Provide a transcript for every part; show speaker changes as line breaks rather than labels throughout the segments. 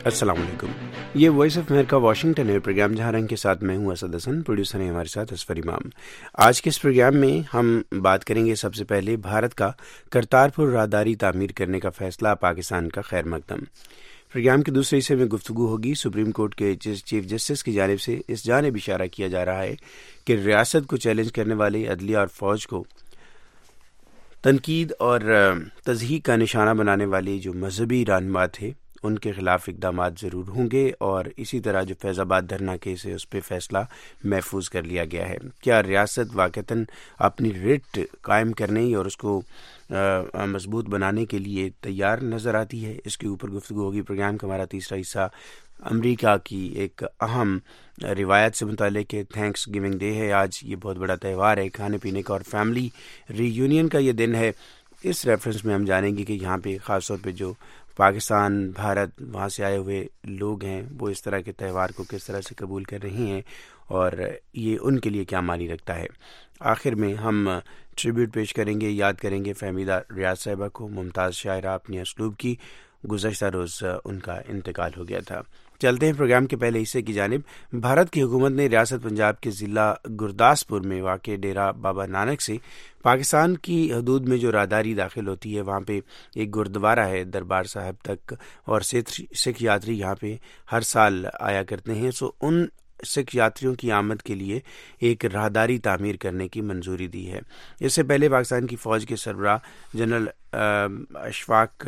السلام علیکم، یہ وائس آف امریکہ واشنگٹن ہے، پروگرام جہاں رنگ کے ساتھ میں ہوں اسد حسن، پروڈیوسر ہیں ہمارے ساتھ اسفر امام۔ آج کے اس پروگرام میں ہم بات کریں گے سب سے پہلے بھارت کا کرتارپور راہداری تعمیر کرنے کا فیصلہ پاکستان کا خیر مقدم۔ پروگرام کے دوسرے حصے میں گفتگو ہوگی سپریم کورٹ کے چیف جسٹس کی جانب سے اس جانب اشارہ کیا جا رہا ہے کہ ریاست کو چیلنج کرنے والے عدلیہ اور فوج کو تنقید اور تضحیق کا نشانہ بنانے والے جو مذہبی رہنما تھے ان کے خلاف اقدامات ضرور ہوں گے، اور اسی طرح جو فیض آباد دھرنا کیس ہے اس پہ فیصلہ محفوظ کر لیا گیا ہے۔ کیا ریاست واقعتاً اپنی ریٹ قائم کرنے اور اس کو مضبوط بنانے کے لیے تیار نظر آتی ہے؟ اس کے اوپر گفتگو ہوگی۔ پروگرام کا ہمارا تیسرا حصہ امریکہ کی ایک اہم روایت سے متعلق ہے۔ تھینکس گیونگ ڈے ہے آج، یہ بہت بڑا تہوار ہے کھانے پینے کا اور فیملی ری یونین کا یہ دن ہے۔ اس ریفرنس میں ہم جانیں گے کہ یہاں پہ خاص طور پہ جو پاکستان، بھارت، وہاں سے آئے ہوئے لوگ ہیں وہ اس طرح کے تہوار کو کس طرح سے قبول کر رہے ہیں اور یہ ان کے لیے کیا معنی رکھتا ہے۔ آخر میں ہم ٹریبیوٹ پیش کریں گے، یاد کریں گے فہمیدہ ریاض صاحبہ کو، ممتاز شاعرہ اپنے اسلوب کی، گزشتہ روز ان کا انتقال ہو گیا تھا۔ چلتے ہیں پروگرام کے پہلے حصے کی جانب۔ بھارت کی حکومت نے ریاست پنجاب کے ضلع گرداسپور میں واقع ڈیرہ بابا نانک سے پاکستان کی حدود میں جو راہداری داخل ہوتی ہے وہاں پہ ایک گردوارہ ہے دربار صاحب تک، اور سکھ یاتری یہاں پہ ہر سال آیا کرتے ہیں۔ ان سکھ یاتریوں کی آمد کے لیے ایک راہداری تعمیر کرنے کی منظوری دی ہے۔ اس سے پہلے پاکستان کی فوج کے سربراہ جنرل اشفاق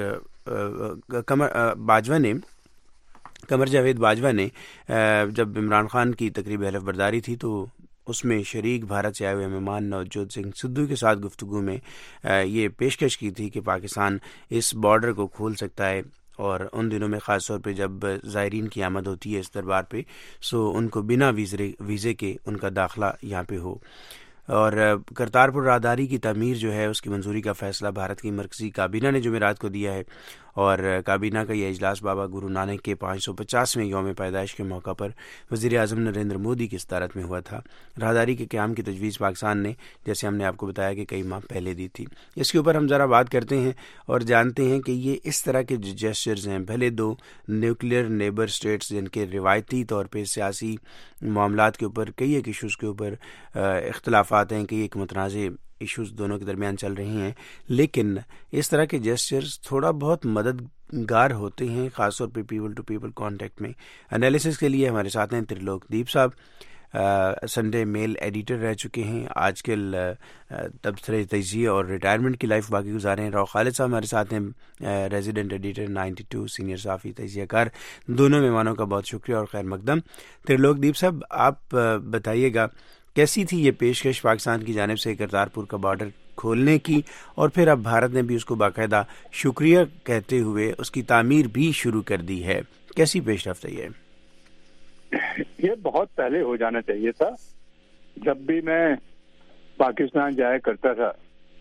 قمر جاوید باجوہ نے جب عمران خان کی تقریب حلف برداری تھی تو اس میں شریک بھارت سے آئے ہوئے مہمان نوجوت سنگھ سدھو کے ساتھ گفتگو میں یہ پیشکش کی تھی کہ پاکستان اس بارڈر کو کھول سکتا ہے، اور ان دنوں میں خاص طور پہ جب زائرین کی آمد ہوتی ہے اس دربار پہ ان کو بنا ویزے کے ان کا داخلہ یہاں پہ ہو۔ اور کرتارپور راہداری کی تعمیر جو ہے اس کی منظوری کا فیصلہ بھارت کی مرکزی کابینہ نے جمعرات کو دیا ہے، اور کابینہ کا یہ اجلاس بابا گرو نانک کے 550ویں یوم پیدائش کے موقع پر وزیر اعظم نریندر مودی کی صدارت میں ہوا تھا۔ راہداری کے قیام کی تجویز پاکستان نے، جیسے ہم نے آپ کو بتایا، کہ کئی ماہ پہلے دی تھی۔ اس کے اوپر ہم ذرا بات کرتے ہیں اور جانتے ہیں کہ یہ اس طرح کے جو جیسچرز ہیں، بھلے دو نیوکلیئر نیبر اسٹیٹس جن کے روایتی طور پہ سیاسی معاملات کے اوپر کئی ایک ایشوز کے اوپر اختلافات ہیں، کئی ایک متنازع ایشوز دونوں کے درمیان چل رہے ہیں، لیکن اس طرح کے جیسچرز تھوڑا بہت مددگار ہوتے ہیں، خاص طور پہ پیپل ٹو پیپل کانٹیکٹ میں۔ انالیسس کے لیے ہمارے ساتھ ہیں ترلوک دیپ صاحب، سنڈے میل ایڈیٹر رہ چکے ہیں، آج کل تبصرہ تجزیہ اور ریٹائرمنٹ کی لائف باقی گزارے ہیں۔ راؤ خالد صاحب ہمارے ساتھ ہیں، ریزیڈنٹ ایڈیٹر 92 سینئر صحافی تجزیہ کار۔ دونوں مہمانوں کا بہت شکریہ اور خیر مقدم۔ ترلوک دیپ صاحب، آپ بتائیے گا کیسی تھی یہ پیشکش پاکستان کی جانب سے کرتارپور کا بارڈر کھولنے کی، اور پھر اب بھارت نے بھی اس کو باقاعدہ شکریہ کہتے ہوئے اس کی تعمیر بھی شروع کر دی ہے، کیسی پیش رفت ہے
یہ بہت پہلے ہو جانا چاہیے تھا۔ جب بھی میں پاکستان جایا کرتا تھا،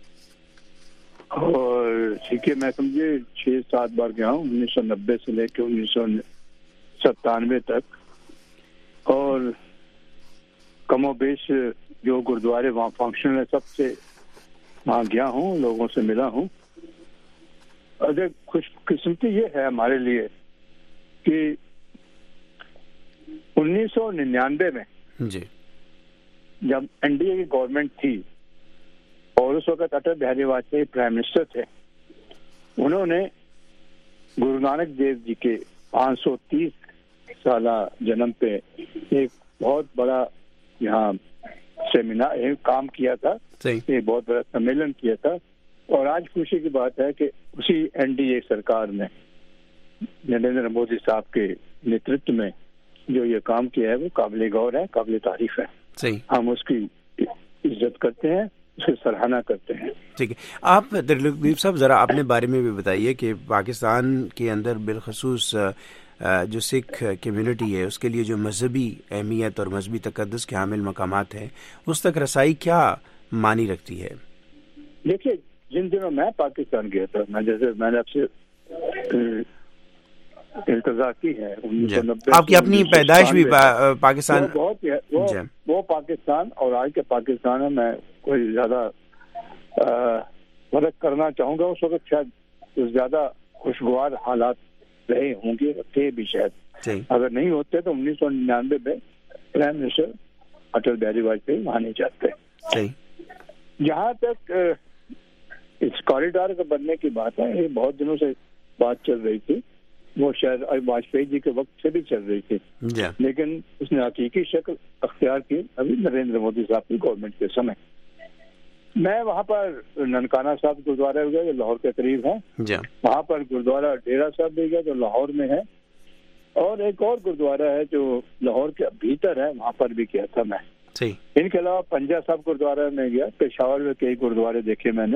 اور ٹھیک ہے میں سمجھے 6-7 بار گیا ہوں، 1990 سے لے کے 1997 تک، اور کم و بیش جو گردوارے وہاں فنکشن ہے سب سے وہاں گیا ہوں، لوگوں سے ملا ہوں۔ اور خوش قسمتی یہ ہے ہمارے لیے کہ 1999 میں
جی
جب این ڈی اے کی گورنمنٹ تھی اور اس وقت اٹل بہاری واجپئی پرائم منسٹر تھے، انہوں نے گرو نانک دیو جی کے 530 سالہ جنم پہ ایک بہت بڑا یہاں سیمینار کام کیا تھا، ایک بہت بڑا سمیلن کیا تھا، اور آج خوشی کی بات ہے کہ اسی این ڈی اے سرکار نے نریندر مودی صاحب کے نیترتو میں جو یہ کام کیا ہے وہ قابل غور ہے، قابل تعریف ہے۔ ہم اس کی عزت کرتے ہیں، اس کی سراہنا کرتے ہیں۔
ٹھیک ہے، آپ ترلوک صاحب ذرا اپنے بارے میں بھی بتائیے کہ پاکستان کے اندر بالخصوص جو سکھ کمیونٹی ہے اس کے لیے جو مذہبی اہمیت اور مذہبی تقدس کے حامل مقامات ہیں اس تک رسائی کیا معنی رکھتی ہے؟
دیکھیے، جن دنوں میں پاکستان گیا تھا، میں نے آپ سے التجا کی ہے، 1990
آپ کی اپنی پیدائش بھی پاکستان،
وہ پاکستان اور آج کے پاکستان میں کوئی زیادہ فرق کرنا چاہوں گا۔ اس وقت شاید زیادہ خوشگوار حالات رہے ہوں گے, تھے بھی شاید, اگر نہیں ہوتے تو 1999 میں پرائم منسٹر اٹل بہاری واجپئی وہاں نہیں جاتے. جہاں تک اس کوریڈور کا بننے کی بات ہے, یہ بہت دنوں سے بات چل رہی تھی, وہ شاید واجپئی جی کے وقت سے بھی چل رہی تھی, لیکن اس نے حقیقی شکل اختیار کی ابھی نریندر مودی صاحب کی گورنمنٹ کے سمے. میں وہاں پر ننکانہ صاحب گرودوارہ گیا جو لاہور کے قریب ہے, وہاں پر گرودوارہ ڈیرا صاحب بھی گیا جو لاہور میں ہے, اور ایک اور گرودوارہ ہے جو لاہور کے بھیتر ہے, وہاں پر بھی گیا تھا میں. ان کے علاوہ پنجا صاحب گرودوارہ میں گیا, پشاور میں کئی گرودوارے دیکھے میں نے.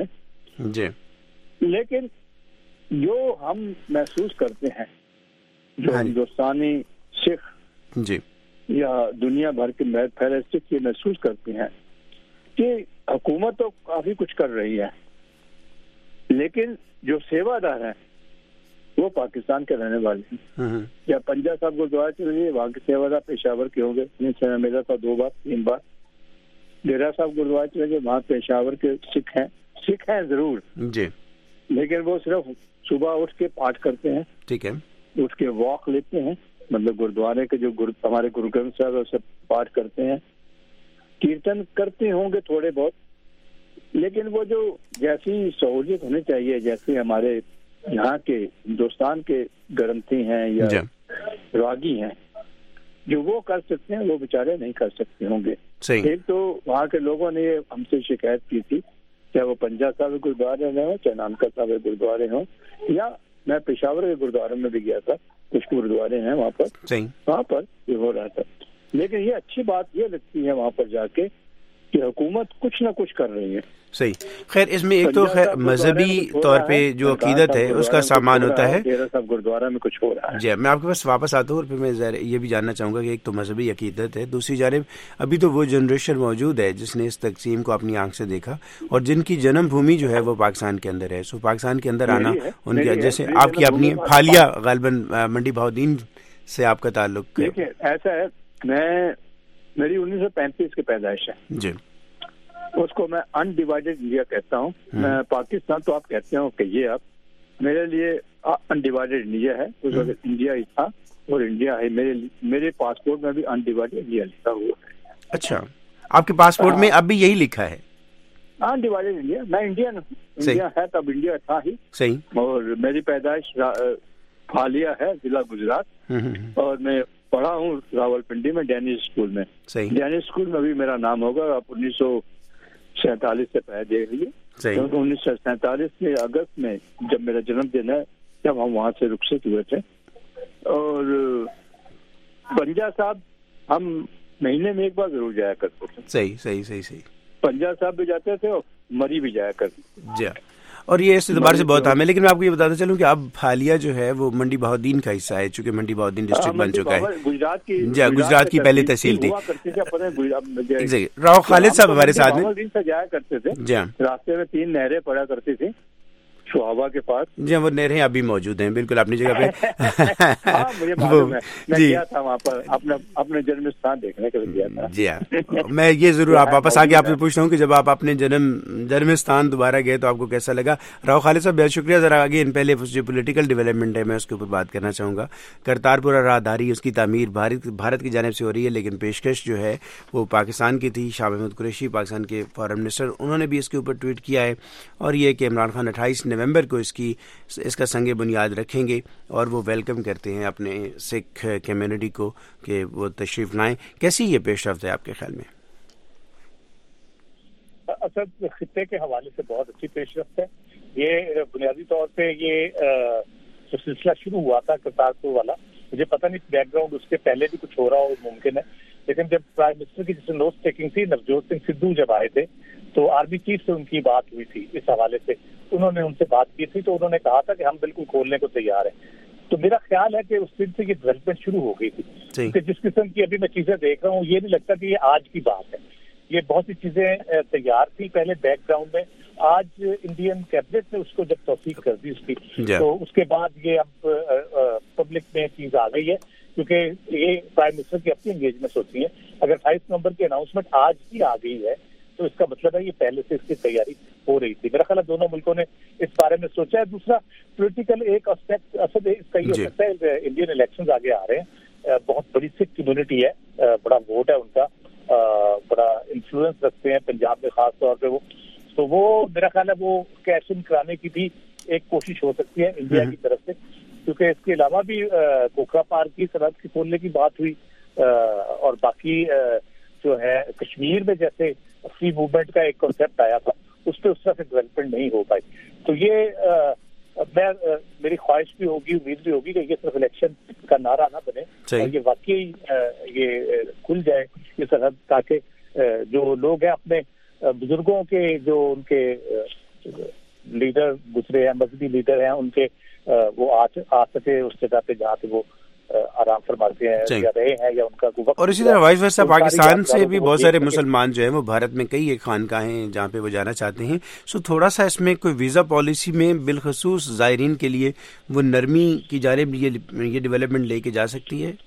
لیکن جو ہم محسوس کرتے ہیں, جو ہندوستانی سکھ یا دنیا بھر کے پھیلے سکھ یہ محسوس کرتے ہیں کہ حکومت تو کافی کچھ کر رہی ہے, لیکن جو سیوا دار ہیں وہ پاکستان کے رہنے والے ہیں. یا پنجا صاحب گرودوارہ چل رہی ہے, وہاں کے سیوا دار پشاور کے ہوں گے, میں ملا تھا 2 بار 3 بار. ڈیرا صاحب گرودوارہ چل رہی ہے, وہاں پشاور کے سکھ ہیں ضرور, لیکن وہ صرف صبح اٹھ کے پاٹھ کرتے ہیں, اٹھ کے واک لیتے ہیں, مطلب گرودوارے کے جو ہمارے گرو گرنتھ صاحب اسے پاٹھ کرتے ہیں, کیرتن کرتے ہوں گے تھوڑے بہت, لیکن وہ جو جیسی سہولیت ہونی چاہیے, جیسے ہمارے یہاں کے ہندوستان کے گرنتھی ہیں یا راگی ہیں جو وہ کر سکتے ہیں, وہ بیچارے نہیں کر سکتے ہوں گے. ایک تو وہاں کے لوگوں نے ہم سے شکایت کی تھی, چاہے وہ پنجا صاحب گرودوارے میں ہوں, چاہے نانکا صاحب گرودوارے ہوں, یا میں پشاور کے گرودوارے میں بھی گیا تھا, کچھ گرودوارے ہیں وہاں پر یہ ہو رہا تھا. لیکن یہ اچھی بات یہ لگتی ہے وہاں پر جا کے کہ حکومت کچھ نہ کچھ کر رہی ہے.
خیر اس میں ایک تو خیر مذہبی طور پہ جو عقیدت ہے اس کا سامان ہوتا ہے.
گرودوارہ میں کچھ ہو رہا ہے.
جی میں آپ کے پاس واپس آتا ہوں, اور پھر میں یہ بھی جاننا چاہوں گا کہ ایک تو مذہبی عقیدت ہے, دوسری جانب ابھی تو وہ جنریشن موجود ہے جس نے اس تقسیم کو اپنی آنکھ سے دیکھا, اور جن کی جنم بھومی جو ہے وہ پاکستان کے اندر ہے. سو پاکستان کے اندر آنا ان کے, جیسے آپ کی اپنی پھالیا غالباً منڈی بہاؤدین سے آپ کا تعلق ہے.
ایسا ہے, میری 1935 کی پیدائش ہے, اس کو میں انڈیوائڈیڈ انڈیا کہتا ہوں. میں پاکستان تو آپ کہتے ہو کہ یہ آپ میرے لیے انڈیوائڈیڈ انڈیا ہے, اس وقت انڈیا ہی تھا, اور انڈیا ہے میرے پاسپورٹ میں بھی انڈیوائڈیڈ انڈیا لکھا ہوا ہے.
اچھا, آپ کے پاسپورٹ میں اب بھی یہی لکھا ہے
انڈیوائڈیڈ انڈیا؟ میں انڈین, انڈیا ہے تب انڈیا تھا ہی. اور میری پیدائش پھالیا ہے, ضلع گجرات, اور میں پڑھا ہوں راول پنڈی میں ڈینیش اسکول میں. ڈینیش اسکول میں بھی میرا نام ہوگا. آپ 1947 سے پہلے دیکھ لیجیے, 1947 کے اگست میں جب میرا جنم دن ہے, جب ہم وہاں سے رخصت ہوئے تھے. اور پنجا صاحب ہم مہینے میں ایک بار ضرور جایا کرتے تھے.
صحیح.
پنجا صاحب بھی جاتے تھے اور مری بھی جایا کرتے.
جی, اور یہ اس اعتبار سے بہت اہم ہے. لیکن میں آپ کو یہ بتاتا چلوں کہ اب پھالیا جو ہے وہ منڈی بہاؤدین کا حصہ ہے, چونکہ منڈی بہاؤدین ڈسٹرکٹ بن چکا ہے. گجرات کی پہلی تحصیل تھی. راؤ خالد صاحب ہمارے ساتھ
میں جایا کرتے تھے. راستے میں 3 نہریں پڑا کرتی تھی شوہابا کے پاس.
جی, وہ نہریں ابھی موجود ہیں بالکل اپنی جگہ پہ.
مجھے معلوم ہے, میں گیا تھا وہاں پر اپنے جنم استھان دیکھنے کے لیے گیا تھا.
جی ہاں, میں یہ ضرور آپ واپس آ کے آپ سے پوچھتا ہوں کہ جب آپ اپنے جنم استھان دوبارہ گئے تو آپ کو کیسا لگا. راؤ خالد صاحب بہت شکریہ. ذرا آگے ان پہلے جو پولیٹیکل ڈیولپمنٹ ہے میں اس کے اوپر بات کرنا چاہوں گا. کرتارپور راہداری اس کی تعمیر بھارت کی جانب سے ہو رہی ہے, لیکن پیشکش جو ہے وہ پاکستان کی تھی. شاہ محمود قریشی پاکستان کے فارن منسٹر, انہوں نے بھی اس کے اوپر ٹویٹ کیا ہے, اور یہ کہ عمران خان 28 نومبر کو اس کا سنگ بنیاد رکھیں گے, اور وہ ویلکم کرتے ہیں اپنے سکھ کمیونٹی کو کہ وہ تشریف لائیں. کیسی یہ پیش رفت ہے آپ کے خیال میں؟
اسد خطے کے حوالے سے بہت اچھی پیش رفت ہے. یہ بنیادی طور پہ یہ جو سلسلہ شروع ہوا تھا کرتارپور والا, مجھے پتہ نہیں بیک گراؤنڈ اس کے پہلے بھی کچھ ہو رہا ہو ممکن ہے, لیکن جب پرائم منسٹر کی جس نوٹ ٹیکنگ تھی, نوجوت سنگھ سدھو جب آئے تھے تو آرمی چیف سے ان کی بات ہوئی تھی اس حوالے سے. انہوں نے ان سے بات کی تھی تو انہوں نے کہا تھا کہ ہم بالکل کھولنے کو تیار ہیں. تو میرا خیال ہے کہ اس دن سے یہ ڈیولپمنٹ شروع ہو گئی تھی, کہ جس قسم کی ابھی میں چیزیں دیکھ رہا ہوں یہ نہیں لگتا کہ یہ آج کی بات ہے. یہ بہت سی چیزیں تیار تھی پہلے بیک گراؤنڈ میں. آج انڈین کیبنٹ نے اس کو جب توثیق کر دی اس کی, تو اس کے بعد یہ اب پبلک میں چیز آ گئی ہے, کیونکہ یہ پرائم منسٹر کی اپنی انگیجمنٹ ہوتی ہے. اگر 28 نومبر کی اناؤنسمنٹ آج ہی آ گئی ہے تو اس کا مطلب ہے یہ پہلے سے اس کی تیاری ہو رہی تھی. میرا خیال ہے دونوں ملکوں نے اس بارے میں سوچا ہے. دوسرا پولیٹیکل ایک اسپیکٹ اصل اس کا یہ ہو سکتا ہے, انڈین الیکشنز آگے آ رہے ہیں, بہت بڑی سکھ کمیونٹی ہے, بڑا ووٹ ہے ان کا, بڑا انفلوئنس رکھتے ہیں پنجاب میں خاص طور پہ وہ, تو وہ میرا خیال ہے وہ کیش ان کرانے کی بھی ایک کوشش ہو سکتی ہے انڈیا کی طرف سے, کیونکہ اس کے علاوہ بھی کوکرا پار کی سرحد کی کھولنے کی بات ہوئی, اور باقی جو ہے کشمیر میں جیسے فری موومنٹ کا ایک کانسیپٹ آیا تھا, اس پہ اس طرح سے ڈیولپمنٹ نہیں ہو پائی. تو یہ میری خواہش بھی ہوگی, امید بھی ہوگی کہ یہ صرف الیکشن کا نعرہ نہ بنے اور یہ واقعی یہ کھل جائے یہ سرحد, تاکہ جو لوگ ہیں اپنے بزرگوں کے جو ان کے لیڈر گزرے ہیں, مذہبی لیڈر ہیں, ان کے وہ آ سکے اس جگہ پہ جہاں پہ وہ آرام فرماتے ہیں یا رہے ہیں, یا ان کا وقت.
اور اسی طرح وائس ورسا پاکستان سے بھی بہت سارے مسلمان جو ہیں وہ بھارت میں کئی ایک خانقاہیں ہیں جہاں پہ وہ جانا چاہتے ہیں. سو تھوڑا سا اس میں کوئی ویزا پالیسی میں بالخصوص زائرین کے لیے وہ نرمی کی جانب یہ ڈیولپمنٹ لے کے جا سکتی ہے.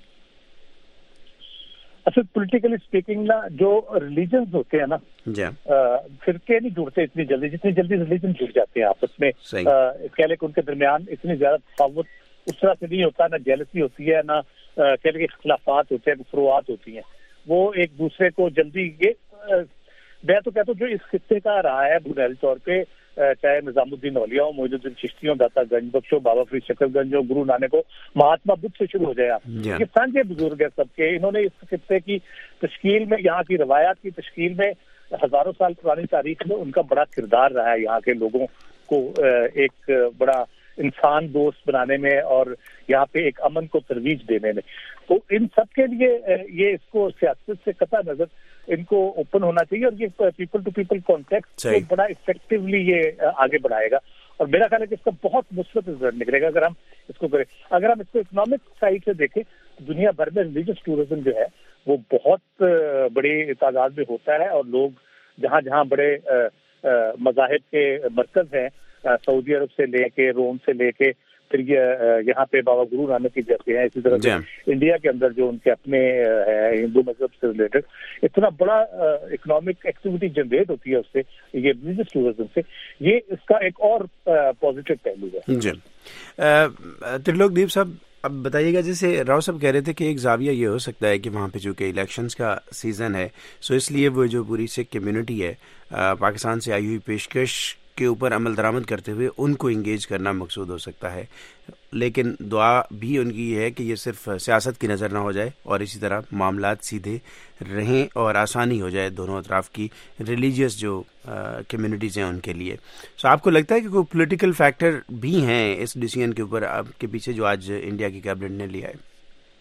اصل پولیٹیکلی اسپیکنگ نا جو ریلیجنز ہوتے ہیں نا, فرقے نہیں جڑتے اتنی جلدی جتنی جلدی ریلیجن جڑ جاتے ہیں آپس میں. کہہ لیں کہ ان کے درمیان اتنی زیادہ تفاوت اس طرح سے نہیں ہوتا, نہ جیلسی ہوتی ہے, نہ کہہ لیں کہ اختلافات ہوتے ہیں, فروعات ہوتی ہیں. وہ ایک دوسرے کو جلدی, یہ میں تو کہتا ہوں جو اس خطے کا رہا ہے بنیادی طور پہ, چاہے نظام الدین اولیاء ہو, معین الدین چشتی ہو, داتا گنج بخش ہو, بابا فرید شکر گنج ہو, گرو نانک ہو, مہاتما بدھ سے شروع ہو جائے آپ, یہ سانجے بزرگ ہیں سب کے. انہوں نے اس خطے کی تشکیل میں, یہاں کی روایات کی تشکیل میں ہزاروں سال پرانی تاریخ میں ان کا بڑا کردار رہا ہے, یہاں کے لوگوں کو ایک بڑا انسان دوست بنانے میں اور یہاں پہ ایک امن کو ترویج دینے میں. تو ان سب کے لیے یہ اس کو سیاست سے قطع نظر ان کو اوپن ہونا چاہیے, اور یہ پیپل ٹو پیپل کانٹیکٹ کو بڑا افیکٹولی یہ آگے بڑھائے گا. اور میرا خیال ہے کہ اس کا بہت مثبت رزلٹ نکلے گا اگر ہم اس کو کریں. اگر ہم اس کو اکنامک سائڈ سے دیکھیں, دنیا بھر میں ریلیجس ٹورزم جو ہے وہ بہت بڑی تعداد میں ہوتا ہے, اور لوگ جہاں جہاں بڑے مذاہب کے مرکز ہیں, سعودی عرب سے لے کے, روم سے لے کے, پھر یہاں پہ بابا گرو نانک کی جیسے ہیں, اسی طرح سے انڈیا کے اندر جو ان کے اپنے ہیں ہندو مذہب سے ریلیٹڈ, اتنا بڑا اکنامک ایکٹیویٹی جنریٹ ہوتی ہے اس سے, یہ ریلیجس ٹورزم سے. یہ اس کا ایک اور پازیٹیو پہلو ہے.
جی ترلوک دیپ صاحب, اب بتائیے گا, جیسے راؤ صاحب کہہ رہے تھے کہ ایک زاویہ یہ ہو سکتا ہے کہ وہاں پہ چونکہ الیکشنز کا سیزن ہے, سو اس لیے وہ جو پوری سکھ کمیونٹی ہے پاکستان سے آئی ہوئی پیشکش کے اوپر عمل درآمد کرتے ہوئے ان کو انگیج کرنا مقصود ہو سکتا ہے. لیکن دعا بھی ان کی یہ ہے کہ یہ صرف سیاست کی نظر نہ ہو جائے, اور اسی طرح معاملات سیدھے رہیں اور آسانی ہو جائے دونوں اطراف کی ریلیجیس جو کمیونٹیز ہیں ان کے لیے. سو آپ کو لگتا ہے کہ کوئی پولیٹیکل فیکٹر بھی ہیں اس ڈیسیژن کے اوپر آپ کے پیچھے جو آج انڈیا کی کیبنٹ نے لیا ہے؟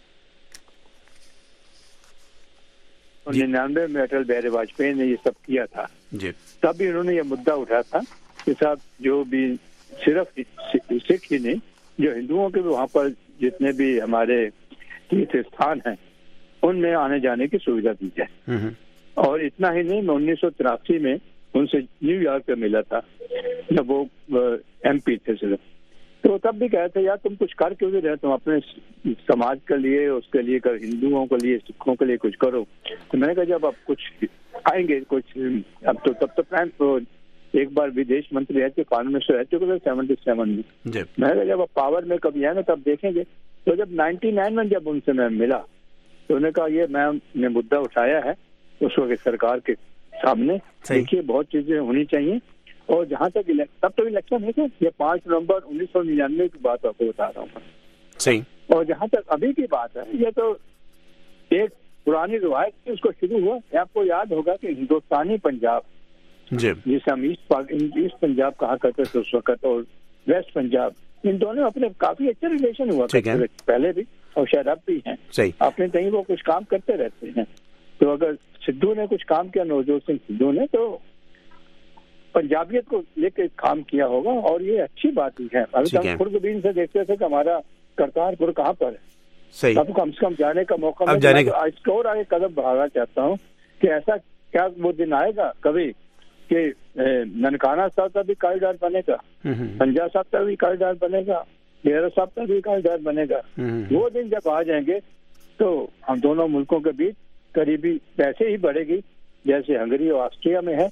99 میں اٹل بہاری واجپئی نے یہ سب کیا تھا, تب بھی انہوں نے یہ مدعا اٹھایا تھا کہ صاحب جو بھی صرف سکھ ہی نہیں, جو ہندوؤں کے بھی وہاں پر جتنے بھی ہمارے تیرتھ استھان ہیں ان میں آنے جانے کی سویدھا دی جائے. اور اتنا ہی نہیں, میں 1983 میں ان سے نیو یارک میں ملا تھا جب وہ ایم پی تھے صرف, تو تب بھی کہتے تھے یار تم کچھ کر کیوں نہیں رہے, تم اپنے سماج کے لیے, اس کے لیے ہندوؤں کے لیے, سکھوں کے لیے کچھ کرو. تو میں نے کہا جب اب کچھ آئیں گے کچھ, اب تو تب تو ایک بار ودیش منتری رہ چکے, فارن منسٹر رہ چکے تھے 77 میں. میں نے کہا جب اب پاور میں کبھی آئے نا تب دیکھیں گے. تو جب 99 میں جب ان سے میں ملا تو انہوں نے کہا یہ میں نے مدعا اٹھایا ہے اس وقت سرکار کے سامنے, دیکھیے بہت چیزیں ہونی چاہیے. اور جہاں تک تب تو الیکشن ہے کہ یہ 5 نومبر 1999 کی بات آپ کو بتا رہا ہوں
صحیح.
اور جہاں تک ابھی کی بات ہے, یہ تو ایک پرانی روایت سے اس کو شروع ہوا. آپ کو یاد ہوگا کہ ہندوستانی پنجاب جسے ہم ایسٹ پنجاب کہا کرتے تھے اس وقت, اور ویسٹ پنجاب, ان دونوں اپنے کافی اچھے ریلیشن ہوا کرتے پہلے بھی, اور شاید اب بھی ہیں. اپنے کہیں وہ کچھ کام کرتے رہتے ہیں. تو اگر سدھو نے کچھ کام کیا, نوجوت سنگھ سدھو نے, تو پنجابیت کو لے کے کام کیا ہوگا, اور یہ اچھی بات ہی ہے. ابھی ہم خوردبین سے دیکھتے تھے کہ ہمارا کرتارپور کہاں پر ہے, اب کم سے کم جانے کا موقع ملا. اس کو اور آگے قدم بڑھانا چاہتا ہوں کہ ایسا کیا وہ دن آئے گا کبھی کہ ننکانہ صاحب کا بھی کاریڈار بنے گا, پنجاب صاحب کا بھی کاریڈار بنے گا, ڈیرا صاحب کا بھی کاریڈار بنے گا. وہ دن جب آ جائیں گے تو ہم دونوں ملکوں کے بیچ قریبی ویسے ہی بڑھے گی جیسے ہنگری اور آسٹریا میں ہے,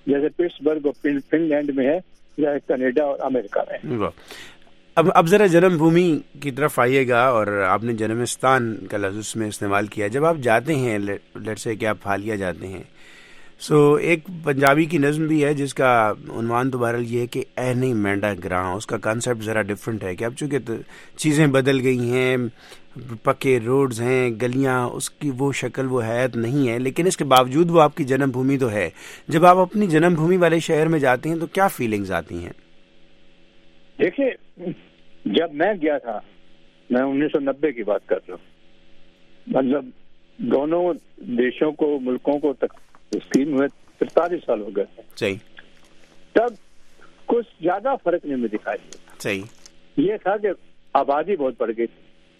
جیسے پٹسبرگ اور فن لینڈ میں ہے یا کینیڈا اور امریکہ میں.
اب ذرا جنم بھومی کی طرف آئیے گا، اور آپ نے جنمستان کا لفظ اس میں استعمال کیا. جب آپ جاتے ہیں، لیٹ سے کہ آپ حالیہ جاتے ہیں، ایک پنجابی کی نظم بھی ہے جس کا عنوان تو بہرحال یہ ہے کہ اے نہیں مینڈا گراں. اس کا کانسیپٹ ذرا ڈفرینٹ ہے کہ اب چونکہ چیزیں بدل گئی ہیں، پکے روڈز ہیں، گلیاں، اس کی وہ شکل وہ حیات نہیں ہے، لیکن اس کے باوجود وہ آپ کی جنم بھومی تو ہے. جب آپ اپنی جنم بھومی والے شہر میں جاتے ہیں تو کیا فیلنگز آتی ہیں؟
دیکھیے، جب میں گیا تھا، میں 1990 کی بات کر رہا ہوں، مطلب دونوں دیشوں کو، ملکوں کو تسلیم ہوئے 43 سال ہو گئے.
صحیح.
تب کچھ زیادہ فرق نہیں میں دکھائی دیتا.
صحیح. یہ
تھا کہ آبادی بہت بڑھ گئی تھی.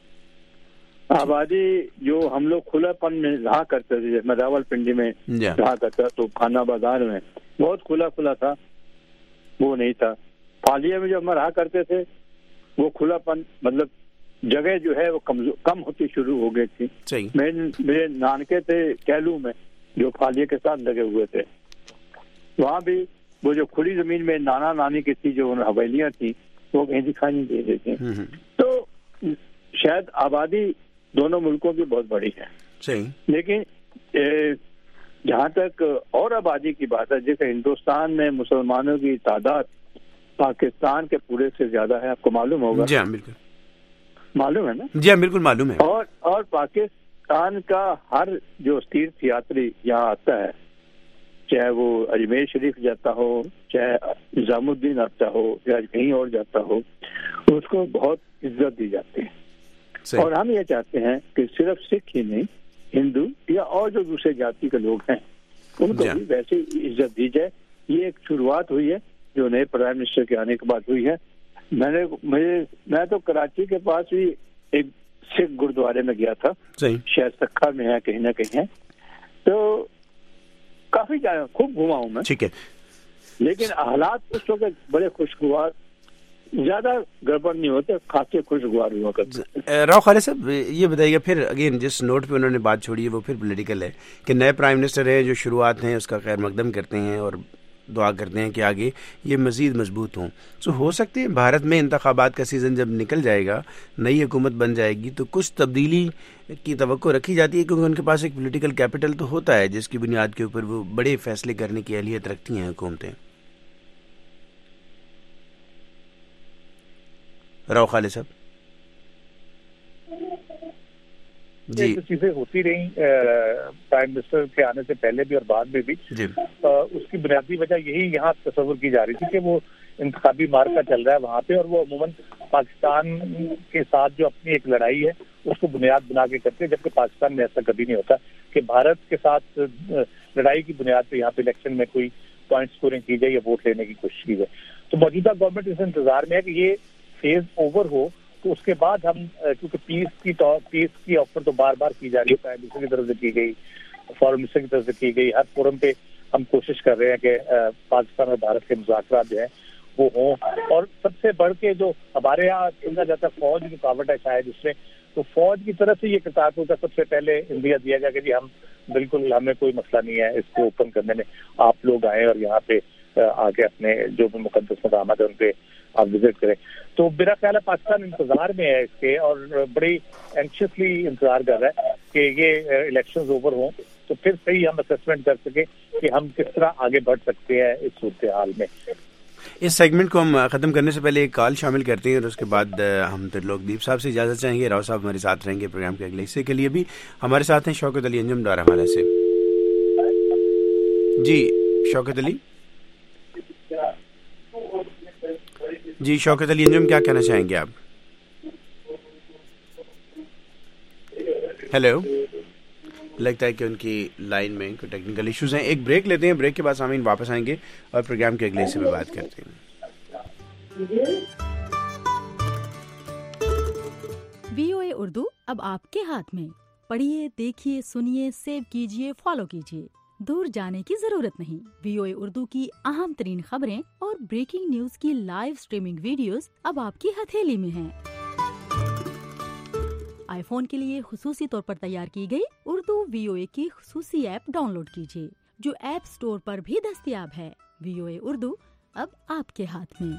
آبادی جو ہم لوگ کھلا پن میں رہا کرتے تھے، میں راول پنڈی میں رہا کرتا تو خانہ بازار میں بہت کھلا تھا، وہ نہیں تھا. حالیہ میں جو ہم رہا کرتے تھے وہ کھلا پن، مطلب جگہ جو ہے وہ کم ہوتی شروع ہو گئی تھی. میرے نانکے تھے کیلو میں جو فالیہ کے ساتھ لگے ہوئے تھے، وہاں بھی وہ جو کھلی زمین میں نانا نانی کی تھی جو حویلیاں تھیں وہ کہیں دکھائی نہیں دے رہی تھیں. تو شاید آبادی دونوں ملکوں کی بہت بڑی ہے. لیکن جہاں تک اور آبادی کی بات ہے، جیسے ہندوستان میں مسلمانوں کی تعداد پاکستان کے پورے سے زیادہ ہے، آپ کو معلوم ہوگا.
جی ہاں بالکل
معلوم ہے نا.
جی ہاں بالکل معلوم ہے.
اور پاکستان کا ہر جو تیرتھ یاتری یہاں آتا ہے، چاہے وہ اجمیر شریف جاتا ہو، چاہے نظام الدین آتا ہو یا کہیں اور جاتا ہو، اس کو بہت عزت دی جاتی ہے. اور ہم یہ چاہتے ہیں کہ صرف سکھ ہی نہیں، ہندو یا اور جو دوسرے جاتی کے لوگ ہیں ان کو بھی ویسے عزت دی جائے. یہ ایک شروعات ہوئی ہے جو نئے پرائم منسٹر کے آنے کے بعد ہوئی ہے. میں تو کراچی کے پاس بھی ایک سکھ گردوارے میں گیا تھا، شاید سکھا میں ہے کہیں نہ کہیں ہے، تو کافی جگہ خوب گھما ہوں میں.
ٹھیک ہے.
لیکن حالات اس وقت بڑے خوشگوار، زیادہ گڑبڑ نہیں ہوتے، خاصے خوشگوار ہوا کرتے.
راؤ خالد صاحب یہ بتائیے گا، پھر اگین جس نوٹ پہ انہوں نے بات چھوڑی ہے وہ پھر پولیٹیکل ہے کہ نئے پرائم منسٹر ہیں جو شروعات ہیں اس کا خیر مقدم کرتے ہیں اور دعا کرتے ہیں کہ آگے یہ مزید مضبوط ہوں. ہو سکتے ہیں بھارت میں انتخابات کا سیزن جب نکل جائے گا، نئی حکومت بن جائے گی تو کچھ تبدیلی کی توقع رکھی جاتی ہے، کیونکہ ان کے پاس ایک پولیٹیکل کیپٹل تو ہوتا ہے جس کی بنیاد کے اوپر وہ بڑے فیصلے کرنے کی اہلیت رکھتی ہیں حکومتیں. راؤ خالد صاحب
جی چیزیں ہوتی رہی پرائم منسٹر کے آنے سے پہلے بھی اور بعد میں بھی. اس کی بنیادی وجہ یہی یہاں تصور کی جا رہی تھی کہ وہ انتخابی مارکا چل رہا ہے وہاں پہ، اور وہ عموماً پاکستان کے ساتھ جو اپنی ایک لڑائی ہے اس کو بنیاد بنا کے کرتے ہیں، جبکہ پاکستان میں ایسا کبھی نہیں ہوتا کہ بھارت کے ساتھ لڑائی کی بنیاد پہ یہاں پہ الیکشن میں کوئی پوائنٹ اسکورنگ کی جائے یا ووٹ لینے کی کوشش کی جائے. تو موجودہ گورنمنٹ اس انتظار میں ہے کہ یہ فیز اوور ہو، تو اس کے بعد ہم، کیونکہ پیس کی آفر تو بار بار کی جا رہی ہے، پرائم منسٹر کی طرف سے کی گئی، فارن منسٹر کی طرف سے کی گئی، ہر فورم پہ ہم کوشش کر رہے ہیں کہ پاکستان اور بھارت کے مذاکرات جو ہیں وہ ہوں. اور سب سے بڑھ کے جو ہمارے یہاں سمجھا جاتا ہے فوج کی رکاوٹ ہے شاید اس میں، تو فوج کی طرف سے یہ کرتارپور کا سب سے پہلے اندیا دیا گیا کہ جی ہم بالکل، ہمیں کوئی مسئلہ نہیں ہے اس کو اوپن کرنے میں، آپ لوگ آئیں اور یہاں پہ آ کے اپنے جو بھی مقدس مقامات ہیں ان پہ آپ وزٹ کریں. تو میرا خیال ہے پاکستان انتظار میں ہے اس کے، اور بڑی اینکشسلی انتظار کر رہا ہے کہ یہ الیکشنز اوور ہوں تو پھر صحیح ہم اسسمنٹ کر سکیں کہ ہم کس طرح آگے بڑھ سکتے ہیں اس صورتحال میں.
اس سیگمنٹ کو ہم ختم کرنے سے پہلے ایک کال شامل کرتے ہیں اور اس کے بعد ہم ترلوک دیپ صاحب سے اجازت چاہیں گے. راؤ صاحب ہمارے ساتھ رہیں گے پروگرام کے اگلے حصے کے لیے بھی. ہمارے ساتھ ہیں شوکت علی انجم ڈار حوالے سے. جی شوکت علی. جی شوکت علی انجم کیا کہنا چاہیں گے آپ؟ ہیلو. لگتا ہے کہ ان کی لائن میں کوئی ٹیکنیکل ایشوز ہیں. ایک بریک لیتے ہیں، بریک کے بعد سامعین واپس آئیں گے اور پروگرام کے اگلے حصے میں بات کرتے ہیں.
VOA اردو اب آپ کے ہاتھ میں. پڑھیے، دیکھیے، سنیے، سیو کیجیے، فالو کیجیے. دور جانے کی ضرورت نہیں. VOA اردو کی اہم ترین خبریں اور بریکنگ نیوز کی لائیو سٹریمنگ ویڈیوز اب آپ کی ہتھیلی میں ہیں. آئی فون کے لیے خصوصی طور پر تیار کی گئی اردو VOA کی خصوصی ایپ ڈاؤن لوڈ کیجیے. जो ऐप स्टोर पर भी दस्तयाब है। VOA उर्दू अब आपके हाथ में।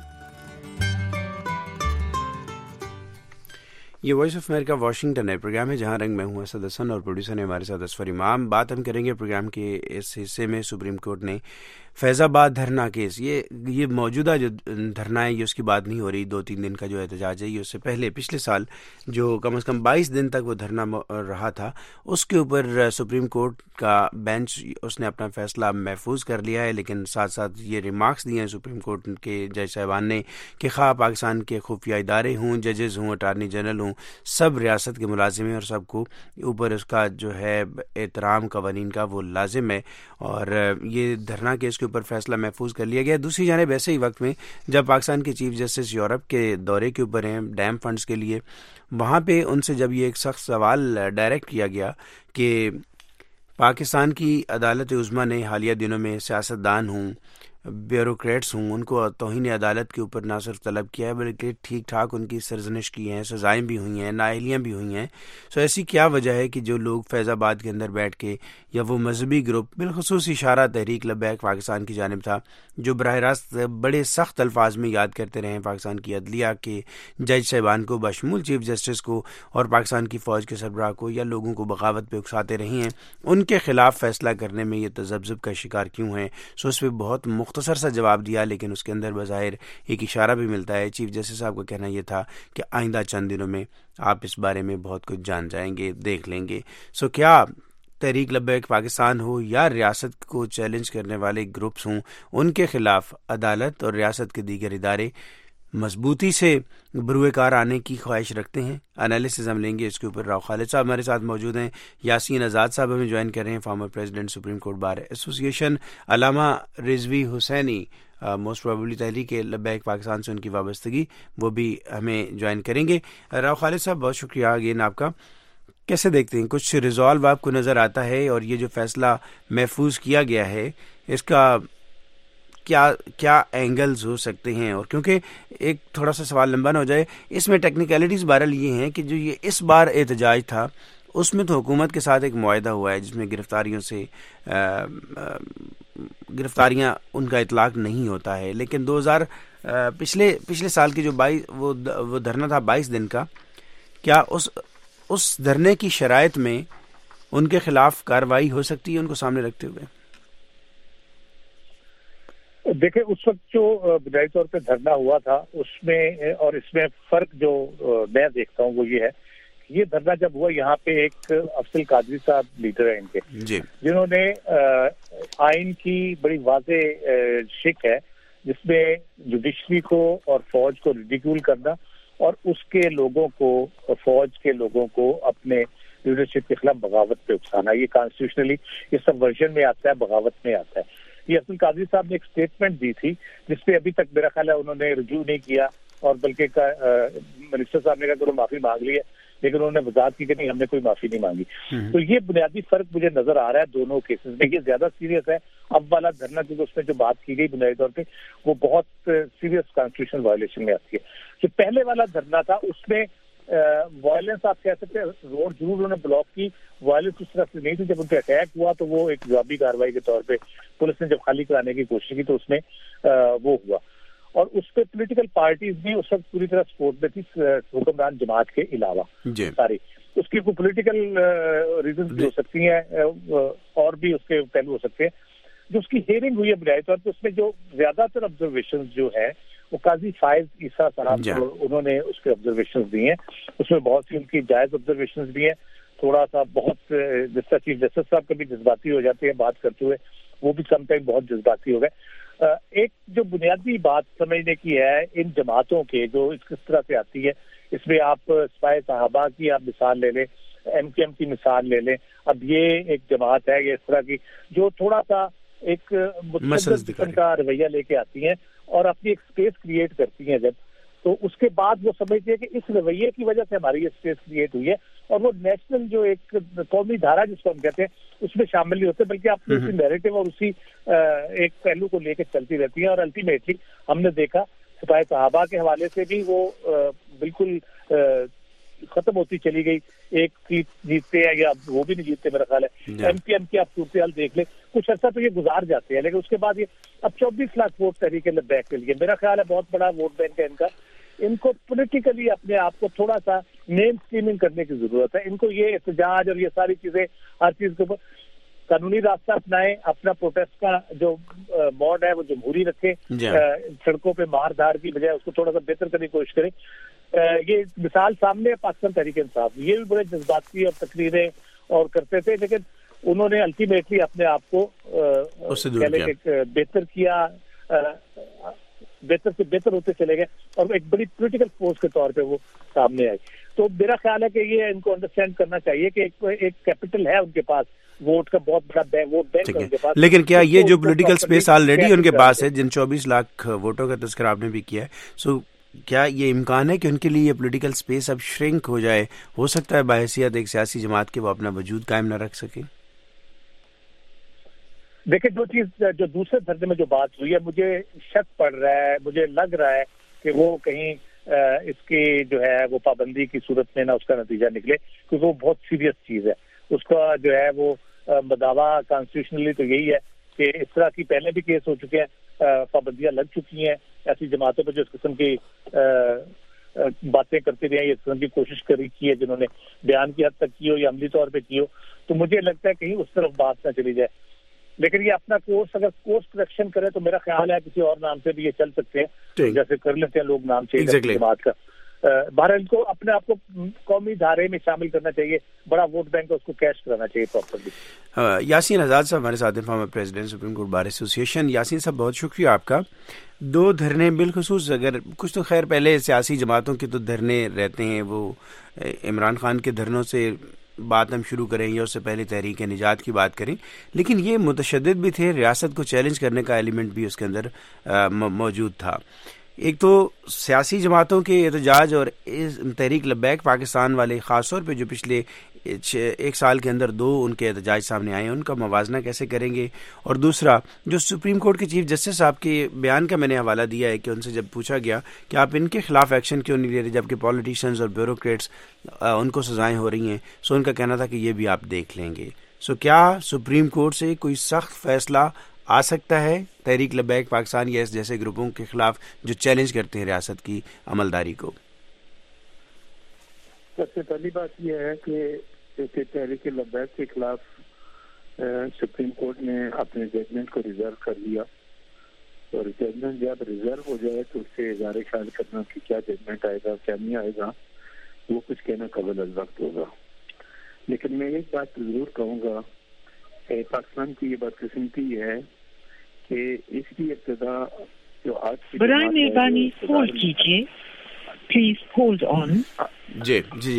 ये वॉइस ऑफ अमेरिका वाशिंगटन है, प्रोग्राम है जहां रंग। मैं हूं असद हसन और प्रोड्यूसर ने हमारे साथ असफर इमाम। बात हम करेंगे प्रोग्राम के इस हिस्से में सुप्रीम कोर्ट ने फैज़ाबाद धरना केस, ये मौजूदा जो धरना है ये उसकी बात नहीं हो रही। 2-3 दिन का जो एहतजाज है ये उससे पहले पिछले साल जो कम से कम 22 दिन तक वो धरना रहा था, उसके ऊपर सुप्रीम कोर्ट का बेंच उसने अपना फैसला महफूज कर लिया है। लेकिन साथ साथ ये रिमार्क्स दिए हैं सुप्रीम कोर्ट के जज साहिबान ने कि खा पाकिस्तान के खुफिया इदारे हों, जजेस हों, अटार्नी जनरल हों, सब रियासत के मुलाजिम हैं और सबको ऊपर उसका जो है एहतराम कवानीन का वो लाजिम है। और ये धरना केस के ऊपर फैसला महफूज कर लिया गया। दूसरी जानिब ऐसे ही वक्त में जब पाकिस्तान के चीफ जस्टिस यूरोप के दौरे के ऊपर हैं डैम फंड्स के लिए, वहाँ पे उनसे जब ये एक सख्त सवाल डायरेक्ट किया गया कि पाकिस्तान की अदालत उज़्मा ने हालिया दिनों में सियासतदान हों, ब्यूरोक्रेट्स हों, उनको तौहीन अदालत के ऊपर ना सिर्फ तलब किया है बल्कि ठीक ठाक उनकी सरजनिश की हैं, सजाएं भी हुई हैं, नाअहलियाँ भी हुई हैं। सो ऐसी क्या वजह है कि जो लोग फैज़ाबाद के अंदर बैठ के या वो मजहबी ग्रुप, बिलखुसूस इशारा तहरीक लब्बैक पाकिस्तान की जानिब था, जो बराह रास्त बड़े सख्त अल्फाज में याद करते रहे पाकिस्तान की अदलिया के जज साहिबान को, बशमूल चीफ जस्टिस को और पाकिस्तान की फ़ौज के सरबराह को, या लोगों को बगावत पे उकसाते रहे हैं, उनके खिलाफ फैसला करने में ये तजब्जुब का शिकार क्यों हैं। सो उस पर बहुत मुख्तसर सा जवाब दिया, लेकिन उसके अंदर बज़ाहिर एक इशारा भी मिलता है। चीफ जस्टिस साहब का कहना यह था कि आइंदा चंद दिनों में आप इस बारे में बहुत कुछ जान जाएंगे, देख लेंगे। सो क्या तहरीक लब्बैक पाकिस्तान हो या रियासत को चैलेंज करने वाले ग्रुप्स हों, उनके खिलाफ अदालत और रियासत के दीगर इदारे मजबूती से बरूए कार आने की ख्वाहिश रखते हैं? एनालिसिस हम लेंगे इसके ऊपर। राव खालिद साहब हमारे साथ मौजूद हैं, यासीन आज़ाद साहब हमें ज्वाइन कर रहे हैं, former president supreme court bar association, Allama Rizvi Hussaini most probably Tehreek Labbaik Pakistan से उनकी वाबस्तगी, वो भी हमें ज्वाइन करेंगे। राव खालिद साहब बहुत शुक्रिया अगेन आपका। कैसे देखते हैं, कुछ रिजॉल्व आपको नज़र आता है और ये जो फैसला महफूज किया गया है इसका क्या एंगल्स हो सकते हैं? और क्योंकि एक थोड़ा सा सवाल लंबा ना हो जाए, इसमें टेक्निकलिटीज़ बहरहाल ये हैं कि जो ये इस बार एहतजाज था उसमें तो हुकूमत के साथ एक मुआहदा हुआ है जिसमें गिरफ्तारियां उनका इतलाक नहीं होता है। लेकिन 2000 पिछले साल की जो 22 वो धरना था 22 दिन का, क्या उस धरने की शराइत में उनके खिलाफ कार्रवाई हो सकती है उनको सामने रखते हुए?
देखिए, उस वक्त जो बुनियादी तौर पे धरना हुआ था उसमें और इसमें फर्क जो मैं देखता हूँ वो ये है, ये धरना जब हुआ यहाँ पे एक अफजल कादरी साहब लीडर है इनके, जिन्होंने आइन की बड़ी वाज़े शिक है जिसमें जुडिशरी को और फौज को रिडिक्यूल करना और उसके लोगों को, फौज के लोगों को अपने लीडरशिप के खिलाफ बगावत पे उकसाना। ये कॉन्स्टिट्यूशनली ये सब वर्जन में आता है, बगावत में आता है। ये अब्दुल कादरी साहब ने एक स्टेटमेंट दी थी जिसपे अभी तक मेरा ख्याल है उन्होंने रिव्यू नहीं किया और बल्कि मिनिस्टर साहब ने कहा कि माफी मांग ली है, लेकिन उन्होंने वजाहत की कि नहीं, हमने कोई माफी नहीं मांगी। तो ये बुनियादी फर्क मुझे नजर आ रहा है दोनों केसेस में। ये ज्यादा सीरियस है अब वाला धरना, क्योंकि उसमें जो बात की गई बुनियादी तौर पे वो बहुत सीरियस कॉन्स्टिट्यूशनल वायलेशन में आती है। जो पहले वाला धरना था उसमें वायलेंस आप कह सकते हैं, रोड जरूर उन्होंने ब्लॉक की, वायलेंस उस तरह से नहीं थी। जब उन पर अटैक हुआ तो वो एक जवाबी कार्रवाई के तौर पे पुलिस ने जब खाली कराने की कोशिश की तो उसमें वो हुआ। और उस पर पोलिटिकल पार्टीज भी उस वक्त पूरी तरह सपोर्ट में थी, हुक्मरान जमात के अलावा सारी। उसकी कोई पोलिटिकल रीजन भी हो सकती हैं और भी उसके पहलू हो सकते हैं। जो उसकी हियरिंग हुई है बुनियादी तौर पर, उसमें जो ज्यादातर ऑब्जर्वेशन जो है वो काजी फायज ईसा साहब उन्होंने उसके ऑब्जर्वेशन दिए हैं। उसमें बहुत सी उनकी जायज ऑब्जर्वेशन भी हैं। थोड़ा सा बहुत जिस तरह चीफ जस्टिस साहब कभी जज्बाती हो जाते हैं बात करते हुए, वो भी समटाइम बहुत जज्बाती हो गए। एक जो बुनियादी बात समझने की है इन जमातों के जो किस तरह से आती है, इसमें आप स्पाई साहबा की आप मिसाल ले लें, MKM की मिसाल ले लें। अब ये एक जमात है ये इस तरह की जो थोड़ा सा एक मुतशद्दिद किस्म का रवैया लेके आती हैं और अपनी एक स्पेस क्रिएट करती हैं जब, तो उसके बाद वो समझती है कि इस रवैये की वजह से हमारी ये स्पेस क्रिएट हुई है और वो नेशनल जो एक कौमी धारा जिसको हम कहते हैं उसमें शामिल नहीं होते, बल्कि आप उसी नैरेटिव और उसी एक पहलू को लेकर चलती रहती है। और अल्टीमेटली हमने देखा सिपाही साहबा के हवाले से भी वो बिल्कुल खत्म होती चली गई। एक सीट जीतते हैं या वो भी नहीं जीतते मेरा ख्याल है। MKM की आप सूरत हाल देख ले, کچھ عرصہ تو یہ گزار جاتے ہیں, لیکن اس کے بعد یہ اب 24 لاکھ ووٹ تحریک لبیک کے لیے, میرا خیال ہے بہت بڑا ووٹ بینک ہے ان کا. ان کو پولیٹیکلی اپنے آپ کو تھوڑا سا مین اسٹریمنگ کرنے کی ضرورت ہے. ان کو یہ احتجاج اور یہ ساری چیزیں ہر چیز کے اوپر قانونی راستہ اپنائیں, اپنا پروٹیسٹ کا جو موڈ ہے وہ جمہوری رکھے, سڑکوں پہ مار دھار کی بجائے اس کو تھوڑا سا بہتر کرنے کی کوشش کریں. یہ مثال سامنے ہے پاکستان تحریک انصاف, یہ بھی بڑے جذباتی اور تقریریں اور کرتے تھے, لیکن انہوں نے الٹیمیٹلی اپنے آپ کو بہتر کیا, بہتر سے بہتر ہوتے چلے گئے اور ایک بڑی پولیٹیکل فورس کے طور پہ وہ سامنے آئے. تو میرا خیال ہے کہ یہ ان کو انڈرسٹینڈ کرنا چاہیے کہ ایک کیپٹل ہے ان کے پاس, ووٹ کا بہت بڑا ووٹ بینک ہے ان کے پاس.
لیکن کیا یہ جو پولیٹیکل سپیس آلریڈی ان کے پاس ہے, جن 24 لاکھ ووٹوں کا تذکرہ آپ نے بھی کیا ہے, سو کیا یہ امکان ہے کہ ان کے لیے یہ پولیٹیکل سپیس اب شرنک ہو جائے؟ ہو سکتا ہے بحیثیت ایک سیاسی جماعت کے وہ اپنا وجود قائم نہ رکھ سکیں.
دیکھیں جو چیز جو دوسرے دھرنے میں جو بات ہوئی ہے, مجھے شک پڑ رہا ہے, مجھے لگ رہا ہے کہ وہ کہیں اس کی جو ہے وہ پابندی کی صورت میں نہ اس کا نتیجہ نکلے, کیونکہ وہ بہت سیریس چیز ہے. اس کا جو ہے وہ دعویٰ کانسٹیٹیوشنلی تو یہی ہے کہ اس طرح کی پہلے بھی کیس ہو چکے ہیں, پابندیاں لگ چکی ہیں ایسی جماعتوں پر جو اس قسم کی باتیں کرتے رہے ہیں, اس قسم کی کوشش کی ہے, جنہوں نے بیان کی حد تک کی ہو یا عملی طور پہ کی ہو. تو مجھے لگتا ہے کہیں اس طرف بات نہ چلی جائے. لیکن یہ اپنا کورس اگر کورس کریکشن کرے تو میرا خیال ہے کسی اور نام سے بھی یہ چل سکتے ہیں, جیسے کر لیتے ہیں لوگ نام چاہیے جماعت کا. بہرحال ان کو اپنے آپ کو قومی دھارے میں شامل کرنا چاہیے, بڑا ووٹ بینک ہے اس کو کیش کرانا چاہیے پراپرلی.
یاسین آزاد صاحب ہمارے ساتھ ہیں, former president supreme court bar association. Yasin صاحب بہت شکریہ آپ کا. 2 دھرنے بالخصوص, اگر کچھ تو خیر پہلے سیاسی جماعتوں کے تو دھرنے رہتے ہیں, وہ عمران خان کے دھرنوں سے بات ہم شروع کریں یا اس سے پہلے تحریک نجات کی بات کریں, لیکن یہ متشدد بھی تھے, ریاست کو چیلنج کرنے کا ایلیمنٹ بھی اس کے اندر موجود تھا. ایک تو سیاسی جماعتوں کے احتجاج اور تحریک لبیک پاکستان والے خاص طور پہ جو پچھلے 1 سال کے اندر 2 ان کے احتجاج سامنے آئے, ان کا موازنہ کیسے کریں گے؟ اور دوسرا جو سپریم کورٹ کے چیف جسٹس صاحب کے بیان کا میں نے حوالہ دیا ہے کہ ان سے جب پوچھا گیا کہ آپ ان کے خلاف ایکشن کیوں نہیں لے رہے جبکہ پولیٹیشینز اور بیوروکریٹس ان کو سزائیں ہو رہی ہیں, سو ان کا کہنا تھا کہ یہ بھی آپ دیکھ لیں گے. سو کیا سپریم کورٹ سے کوئی سخت فیصلہ آ سکتا ہے تحریک لبیک پاکستان یا اس جیسے گروپوں کے خلاف جو چیلنج کرتے ہیں ریاست کی عملداری کو؟
سب سے پہلی بات یہ ہے کہ تحریک لبیک کے خلاف سپریم کورٹ نے اپنے ججمنٹ کو ریزرو کر لیا, اور ججمنٹ جب ریزرو ہو جائے تو اس سے اظہار خیال کرنا کہ کیا ججمنٹ آئے گا کیا نہیں آئے گا, وہ کچھ کہنا قبل از وقت ہوگا. لیکن میں ایک بات ضرور کہوں گا کہ پاکستان کی یہ بدقسمتی ہے کہ اس کی ابتدا جو آج کی
برائے مہربانی ہولڈ کیجیے, پلیز ہولڈ آن.
جی جی جی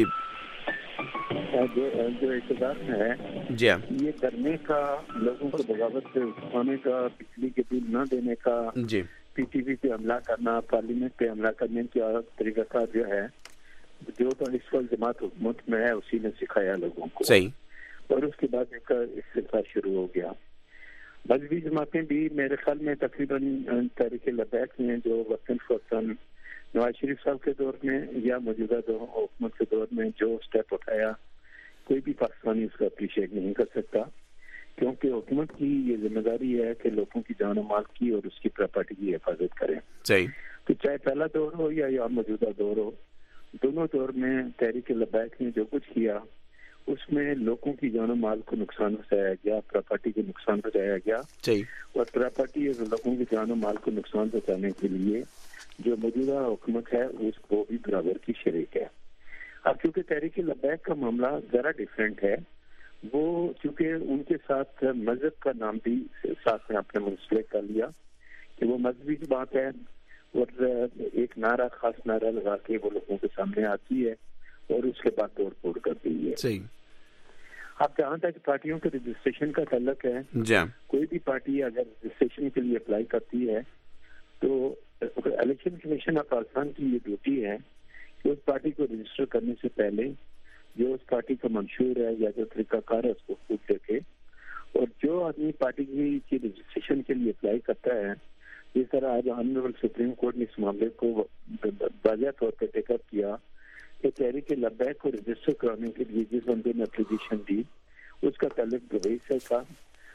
جو اقتدار میں ہے
جی
یہ کرنے کا, لوگوں کو بغاوت سے اٹھانے کا, بجلی کے بل نہ دینے کا,
جی
پی ٹی وی پہ حملہ کرنا, پارلیمنٹ پہ حملہ کرنے کا طریقہ کار جو ہے, جو تو اس وقت جماعت حکومت میں ہے اسی نے سکھایا لوگوں کو.
صحیح. اور
اس کے بعد ایک سلسلہ شروع ہو گیا. مذہبی جماعتیں بھی میرے خیال میں تقریباً تحریک لبیک میں جو وقتاً فوقتاً نواز شریف صاحب کے دور میں یا موجودہ حکومت کے دور میں جو اسٹیپ اٹھایا, کوئی بھی پاکستانی اس کا اپریشیٹ نہیں کر سکتا, کیونکہ حکومت کی یہ ذمہ داری ہے کہ لوگوں کی جان و مال کی اور اس کی پراپرٹی کی حفاظت کریں.
صحیح.
تو چاہے پہلا دور ہو یا موجودہ دور ہو, دونوں دور میں تحریک لبیک نے جو کچھ کیا اس میں لوگوں کی جان و مال کو نقصان پہنچایا گیا, پراپرٹی کو نقصان پہنچایا گیا. اور پراپرٹی اور لوگوں کی جان و مال کو نقصان پہنچانے کے لیے جو موجودہ حکومت ہے اس کو بھی برابر کی شریک ہے. اب کیونکہ تحریک لبیک کا معاملہ ذرا ڈیفرنٹ ہے, وہ چونکہ ان کے ساتھ مذہب کا نام بھی ساتھ میں آپ نے منسلک کر لیا کہ وہ مذہبی بات ہے, اور ایک نعرہ خاص نعرہ لگا کے وہ لوگوں کے سامنے آتی ہے اور اس کے بعد توڑ پھوڑ کرتی ہے.
صحیح.
اب جہاں تک پارٹیوں کے رجسٹریشن کا تعلق ہے, کوئی بھی پارٹی اگر رجسٹریشن کے لیے اپلائی کرتی ہے تو الیکشن کمیشن آف پاکستان کی یہ ڈیوٹی ہے کہ اس پارٹی کو رجسٹر کرنے سے پہلے جو اس پارٹی کا منشور ہے یا جو طریقہ کار ہے اس کو خود دیکھے, اور جو آدمی پارٹی کی رجسٹریشن کے لیے اپلائی کرتا ہے, جس طرح آج آنریبل سپریم کورٹ نے اس معاملے کو واضح طور پہ ٹیک اپ کیا کہ تحریک لبیک کو رجسٹر کرانے کے لیے جس بندے نے اپلیکیشن دی اس کا تعلق دوبئی سے تھا,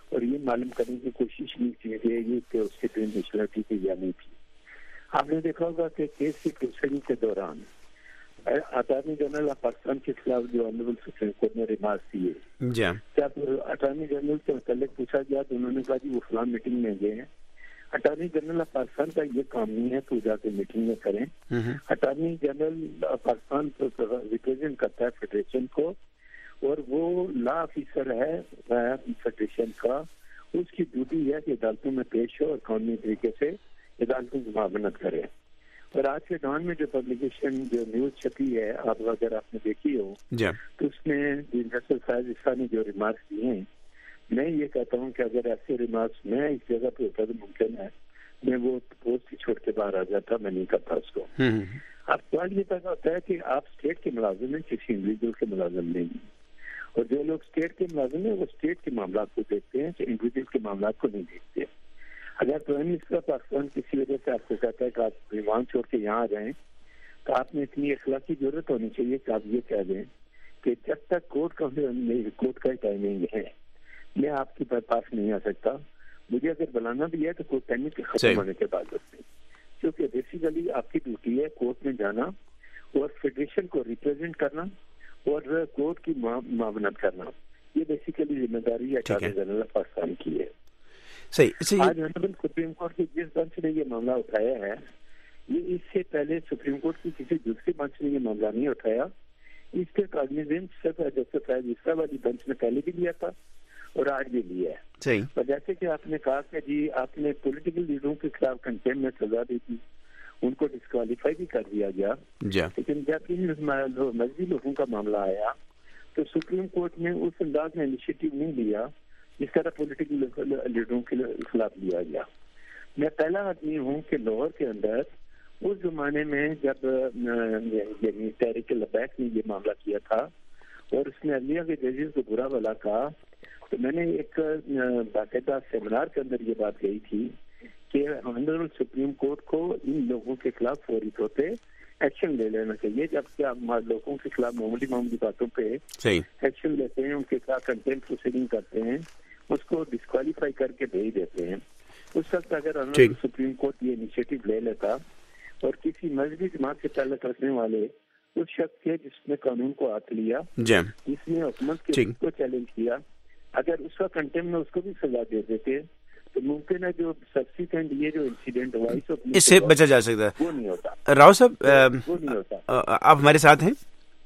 اور یہ معلوم کرنے کی کوشش نہیں کی گئی کہ اس کی ٹرین نیشنلٹی تھی یا نہیں تھی. آپ نے دیکھا ہوگا کہ کیس کی پروسیڈنگ کے دوران اٹارنی جنرل آف پاکستان کے خلاف جو آنریبل سپریم کورٹ نے ریمارکس دیے, جب اٹارنی جنرل سے متعلق پوچھا گیا تو انہوں نے کہا جی وہ فلاں میٹنگ میں گئے ہیں. اٹارنی جنرل آف پاکستان کا یہ کام نہیں ہے تو جا کے میٹنگ میں کریں. Attorney general of Pakistan represent کرتا ہے فیڈریشن کو, اور وہ لا آفیسر ہے فیڈریشن کا. اس کی ڈیوٹی ہے کہ عدالتوں میں پیش ہو اور قانونی طریقے سے عدالتوں کی معاونت کرے. اور آج کے دور میں جو پبلیکیشن جو نیوز چھپی ہے, آپ اگر آپ نے دیکھی ہو تو اس میں جسٹس فیاض عیسیٰ نے جو ریمارکس دیے ہیں, میں یہ کہتا ہوں کہ اگر ایسے ریمارکس میں اس جگہ پہ ہوتا تو ممکن ہے میں وہ پوسٹ چھوڑ کے باہر آ جاتا, میں نہیں کرتا اس کو. اب سوال یہ پیدا ہوتا ہے کہ آپ اسٹیٹ کے ملازم ہیں, کسی انڈیویجل کے ملازم نہیں, اور جو لوگ اسٹیٹ کے ملازم ہیں وہ اسٹیٹ کے معاملات کو دیکھتے ہیں, انڈیویجل کے معاملات کو نہیں دیکھتے. اگر پرائم منسٹر پاکستان کسی وجہ سے آپ کو کہتا ہے کہ آپ ایوان چھوڑ کے یہاں آ جائیں, تو آپ نے اتنی اخلاقی ضرورت ہونی چاہیے کہ آپ یہ کہہ دیں کہ جب تک کورٹ کا ٹائمنگ ہے میں آپ کے پاس نہیں آ سکتا. مجھے اگر بلانا بھی ہے تو کورٹ ٹائمنگ کے ختم ہونے کے بعد نہیں, کیونکہ بیسیکلی آپ کی ڈیوٹی ہے کورٹ میں جانا اور فیڈریشن کو ریپرزینٹ کرنا اور کورٹ کی معاونت کرنا. یہ بیسیکلی ذمہ داری اٹارنی جنرل آف پاکستان کی ہے. آج آنریبل سپریم کورٹ کی جس بینچ نے یہ معاملہ اٹھایا ہے, یہ اس سے پہلے سپریم کورٹ کی کسی دوسری بینچ نے یہ معاملہ نہیں اٹھایا. اس کے کاگنیزنس جسٹس فیاض عیسیٰ والی بینچ نے پہلے بھی لیا تھا اور آج بھی لیا ہے. اور جیسے کہ آپ نے کہا کہ جی آپ نے پولیٹیکل لیڈروں کے خلاف کنٹیم میں سزا دی تھی, ان کو ڈسکوالیفائی بھی کر دیا گیا, لیکن جب ان مذہبی لوگوں کا معاملہ آیا تو سپریم کورٹ نے اس انداز میں انیشیٹو نہیں لیا جس طرح پولیٹیکل لیڈروں کے خلاف لیا گیا. میں پہلا آدمی ہوں کہ لاہور کے اندر اس زمانے میں جب یعنی تحریک لبیک نے یہ معاملہ کیا تھا اور اس نے عدلیہ کے ججز کو برا بھلا کہا, تو میں نے ایک باقاعدہ سیمینار کے اندر یہ بات کہی تھی کہ آنریبل سپریم کورٹ کو ان لوگوں کے خلاف فوری طور پہ ایکشن لے لینا چاہیے. جبکہ آپ لوگوں کے خلاف معمولی باتوں پہ ایکشن لیتے ہیں, ان کے خلاف کنٹمپٹ پروسیڈنگ کرتے ہیں, اس کو ڈسکوالیفائی کر کے بھیج دیتے ہیں. اس وقت اگر آنریبل سپریم کورٹ یہ انیشیٹو لے لیتا اور کسی مذہبی جماعت سے تعلق رکھنے والے اس شخص کے جس نے قانون کو ہاتھ لیا, جس نے حکومت کے کو چیلنج کیا, اگر اس کا کنٹمپٹ میں اس کو بھی سزا دے دیتے تو ممکن ہے جو سبسیکوینٹ یہ جو انسیڈنٹ ہوا
اس سے بچا جا سکتا ہے.
وہ نہیں ہوتا.
راؤ صاحب
وہ نہیں ہوتا.
آپ ہمارے ساتھ ہیں؟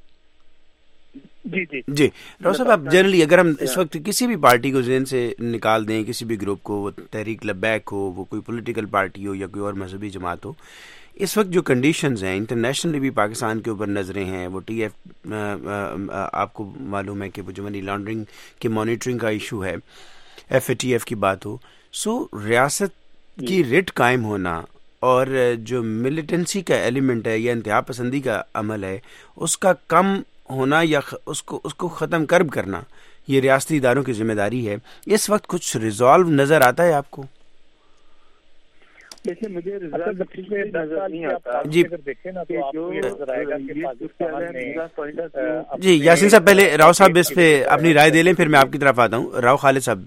جی راؤ صاحب, آپ جنرلی اگر ہم اس وقت کسی بھی پارٹی کو ذہن سے نکال دیں, کسی بھی گروپ کو, وہ تحریک لبیک ہو, وہ کوئی پولیٹیکل پارٹی ہو یا کوئی اور مذہبی جماعت ہو, اس وقت جو کنڈیشنز ہیں انٹرنیشنلی بھی پاکستان کے اوپر نظریں ہیں, وہ ٹی ایف آپ کو معلوم ہے کہ وہ جو منی لانڈرنگ کی مانیٹرنگ کا ایشو ہے, ایف اے ٹی ایف کی بات ہو, سو ریاست کی ریٹ قائم ہونا اور جو ملیٹنسی کا ایلیمنٹ ہے یا انتہا پسندی کا عمل ہے اس کا کم ہونا یا اس کو ختم کرب کرنا, یہ ریاستی اداروں کی ذمہ داری ہے. اس وقت کچھ ریزالو نظر آتا ہے آپ کو؟
جیسے مجھے نظر نہیں آتا.
جی یاسین صاحب, پہلے راؤ صاحب اس پہ اپنی رائے دے لیں, پھر میں آپ کی طرف آتا ہوں. راؤ خالد صاحب.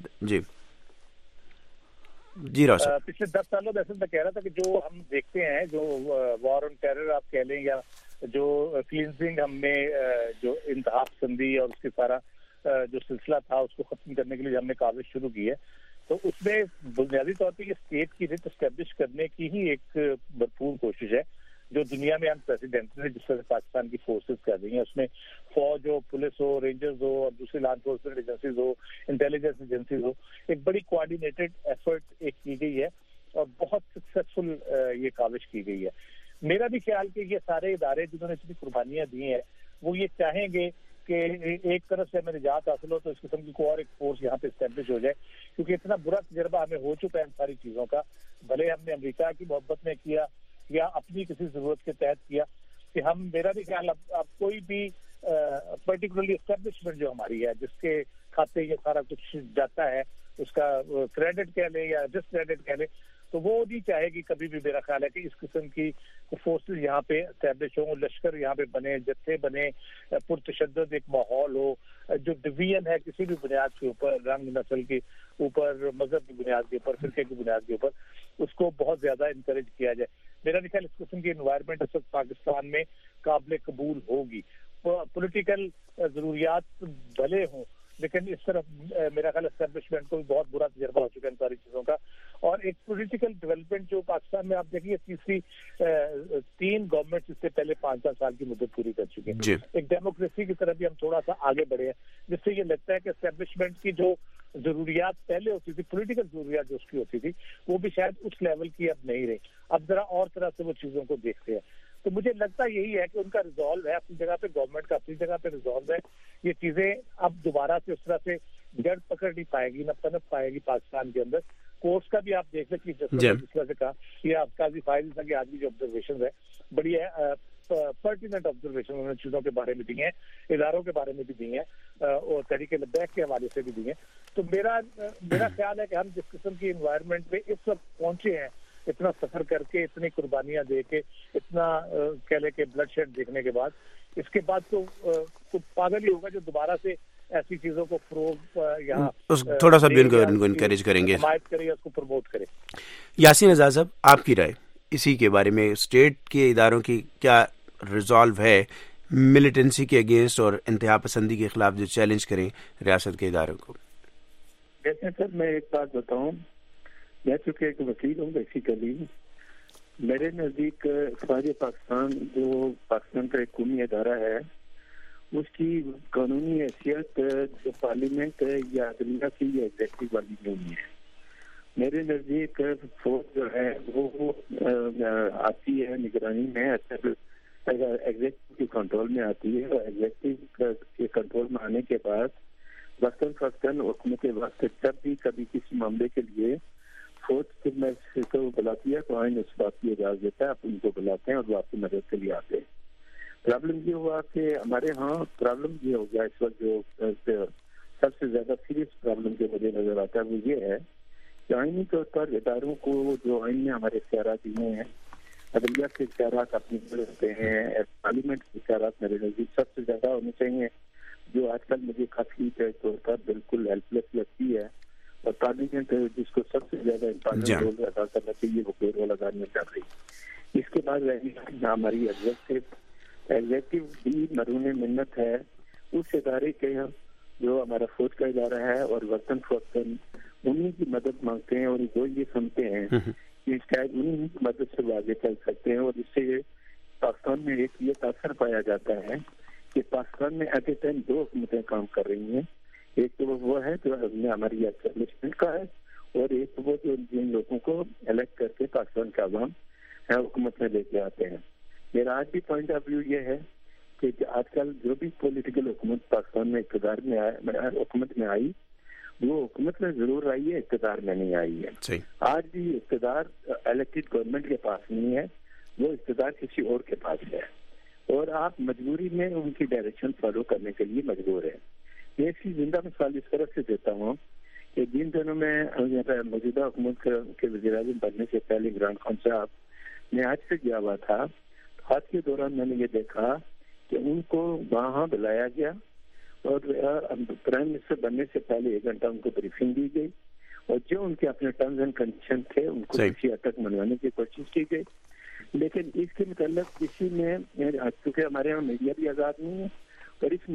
جی راؤ صاحب,
پچھلے 10 سالوں میں میں کہہ رہا تھا کہ جو ہم دیکھتے ہیں, جو وار آن ٹیرر آپ کہہ لیں, یا جو کلینزنگ ہم نے جو انتہا پسندی اور اس کے سارا جو سلسلہ تھا اس کو ختم کرنے کے لیے ہم نے کاوش شروع کی ہے, تو اس میں بنیادی طور پہ یہ اسٹیٹ کی ریٹ اسٹیبلش کرنے کی ہی ایک بھرپور کوشش ہے جو دنیا میں انپریسیڈنٹڈ ہے, جس طرح پاکستان کی فورسز کر رہی ہیں. اس میں فوج ہو, پولیس ہو, رینجرز ہو اور دوسری لا انفورسمنٹ ایجنسیز ہو, انٹیلیجنس ایجنسیز ہو, ایک بڑی کوآرڈینیٹڈ ایفرٹ ایک کی گئی ہے اور بہت سکسیسفل یہ کاوش کی گئی ہے. میرا بھی خیال کہ یہ سارے ادارے جنہوں نے اتنی قربانیاں دی ہیں وہ یہ چاہیں گے کہ ایک طرف سے ہمیں نجات حاصل ہو تو اس قسم کی کوئی اور ایک فورس یہاں پہ اسٹیبلش ہو جائے, کیونکہ اتنا برا تجربہ ہمیں ہو چکا ہے ان ساری چیزوں کا, بھلے ہم نے امریکہ کی محبت میں کیا یا اپنی کسی ضرورت کے تحت کیا, کہ ہم, میرا بھی خیال اب کوئی بھی پرٹیکولرلی اسٹیبلشمنٹ جو ہماری ہے جس کے کھاتے یہ سارا کچھ جاتا ہے, اس کا کریڈٹ کہہ لیں یا ڈس کریڈٹ کہہ لیں, تو وہ نہیں چاہے گی کبھی بھی، میرا خیال ہے کہ اس قسم کی فورسز یہاں پہ اسٹیبلش ہوں، لشکر یہاں پہ بنے، جتھے بنے، پرتشدد ایک ماحول ہو، جو ڈویژن ہے کسی بھی بنیاد کے اوپر، رنگ نسل کے اوپر، مذہب کی بنیاد کے اوپر، فرقے کی بنیاد کے اوپر، اس کو بہت زیادہ انکریج کیا جائے. میرا خیال اس قسم کی انوائرمنٹ اس وقت پاکستان میں قابل قبول ہوگی. پولیٹیکل ضروریات بھلے ہوں، لیکن اس طرف میرا خیال اسٹیبلشمنٹ کو بھی بہت برا تجربہ ہو چکا ہے ان ساری چیزوں کا. اور ایک پولیٹیکل ڈیولپمنٹ جو پاکستان میں آپ دیکھیے، تیسری 3 گورنمنٹ اس سے پہلے 5 سال کی مدت پوری کر چکے ہیں. ایک ڈیموکریسی کی طرف بھی ہم تھوڑا سا آگے بڑھے ہیں، جس سے یہ لگتا ہے کہ اسٹیبلشمنٹ کی جو ضروریات پہلے ہوتی تھی، پولیٹیکل ضروریات جو اس کی ہوتی تھی، وہ بھی شاید اس لیول کی اب نہیں رہی. اب ذرا اور طرح سے وہ چیزوں کو دیکھتے ہیں. تو مجھے لگتا یہی ہے کہ ان کا ریزالو ہے اپنی جگہ پہ، گورنمنٹ کا اپنی جگہ پہ ریزالو ہے. یہ چیزیں اب دوبارہ سے اس طرح سے جڑ پکڑ نہیں پائے گی، نہ پنپ پائے گی پاکستان کے اندر. کورس کا بھی آپ دیکھ لیں کہ جس طرح سے کہا کہ آپ کا بھی فائدہ تھا کہ آج بھی جو آبزرویشن ہے بڑی ہے پرٹیننٹ آبزرویشن انہوں نے چیزوں کے بارے میں دی ہیں، اداروں کے بارے میں بھی دی ہیں، اور تحریک لبیک کے حوالے سے بھی دی ہیں. تو میرا خیال ہے کہ ہم جس قسم کی انوائرمنٹ پہ اس وقت پہنچے ہیں، اتنا سفر کر کے، اتنی قربانیاں دے کے، اتنا کہہ لے کہ بلڈ شیڈ دیکھنے کے بعد، اس کے بعد تو پاگل ہی ہوگا جو دوبارہ سے ایسی چیزوں کو فروغ یا
تھوڑا سا بھی ان کو انکریج کریں گے،
حمایت کرے یا اس کو پروموٹ کرے.
یاسین اعزاز صاحب، آپ کی رائے اسی کے بارے میں، اسٹیٹ کے اداروں کی کیا ریزالو ہے ملیٹنسی کے اگینسٹ اور انتہا پسندی کے خلاف جو چیلنج کریں ریاست کے اداروں کو؟
جیسے سر میں ایک بات بتاؤں، میں چونکہ ایک وکیل ہوں بیسیکلی، میرے نزدیک خارج پاکستان جو پاکستان کا ایک قومی ادارہ ہے، اس کی قانونی حیثیت جو پارلیمنٹ یا عدلیہ کی یا ایگزیکٹو والی نہیں ہے. میرے نزدیک فوج جو ہے وہ آتی ہے نگرانی میں، ایگزیکٹو کے کنٹرول میں آتی ہے، اور ایگزیکٹو کے کنٹرول میں آنے کے بعد وقتاً فوقتاً حکومت کے وقت جب بھی کبھی کسی معاملے کے لیے فوج میں کو بلاتی ہے تو آئین اس بات کی اجازت دیتا ہے، آپ ان کو بلاتے ہیں اور وہ آپ کی مدد کے لیے آتے ہیں. پرابلم یہ ہوا کہ ہمارے ہاں پرابلم یہ ہو گیا اس وقت، جو سب سے زیادہ سیریس پرابلم جو مجھے نظر آتا ہے وہ یہ ہے کہ آئینی طور پر اداروں کو جو آئین میں ہمارے اختیارات دیے ہیں، عدلیہ کے اختیارات اپنے ہوتے ہیں، پارلیمنٹ کے اختیارات میرے نزدیک سب سے زیادہ ہونے چاہیے، جو آج کل مجھے کافی طور پر بالکل ہیلپ لیس لگتی ہے. اور پارلیمنٹ جس کو سب سے زیادہ امپارٹنٹ رول ادا کرنا چاہیے وہ کوئی رول ادا نہیں کر رہی. اس کے بعد ہماری ایگزیکٹو بھی مرہون منت ہے اس ادارے کے جو ہمارا فوج کا ادارہ ہے، اور وقتاً فوقتاً انہیں کی مدد مانگتے ہیں، اور وہ یہ سنتے ہیں کہ شاید انہیں کی مدد سے آگے چل سکتے ہیں. اور اس سے پاکستان میں ایک یہ تاثر پایا جاتا ہے کہ پاکستان میں ایٹ اے ٹائم 2 حکومتیں کام کر رہی ہیں. ایک تو وہ ہے جو ہماری اسٹیبلشمنٹ کا ہے، اور ایک وہ جو جن لوگوں کو الیکٹ کر کے پاکستان کا عوام حکومت میں لے کے آتے ہیں. میرا آج بھی پوائنٹ آف ویو یہ ہے کہ آج کل جو بھی پولیٹیکل حکومت پاکستان میں اقتدار میں حکومت میں آئی، وہ حکومت میں ضرور آئی ہے، اقتدار میں نہیں آئی ہے. آج بھی اقتدار الیکٹڈ گورنمنٹ کے پاس نہیں ہے، وہ اقتدار کسی اور کے پاس ہے، اور آپ مجبوری میں ان کی ڈائریکشن فالو کرنے کے لیے مجبور ہیں. میں اس کی زندہ مثال اس طرح سے دیتا ہوں کہ جن دنوں میں موجودہ حکومت کے وزیر اعظم بننے سے پہلے عمران خان صاحب نے حج سے گیا ہوا تھا، حج کے دوران میں نے یہ دیکھا کہ ان کو وہاں بلایا گیا، اور پرائم منسٹر بننے سے پہلے 1 گھنٹہ ان کو بریفنگ دی گئی، اور جو ان کے اپنے ٹرمز اینڈ کنڈیشن تھے ان کو کسی حد تک منوانے کی کوشش کی گئی. لیکن اس کے متعلق کسی نے، چونکہ ہمارے یہاں میڈیا بھی آزاد نہیں ہے، اور اس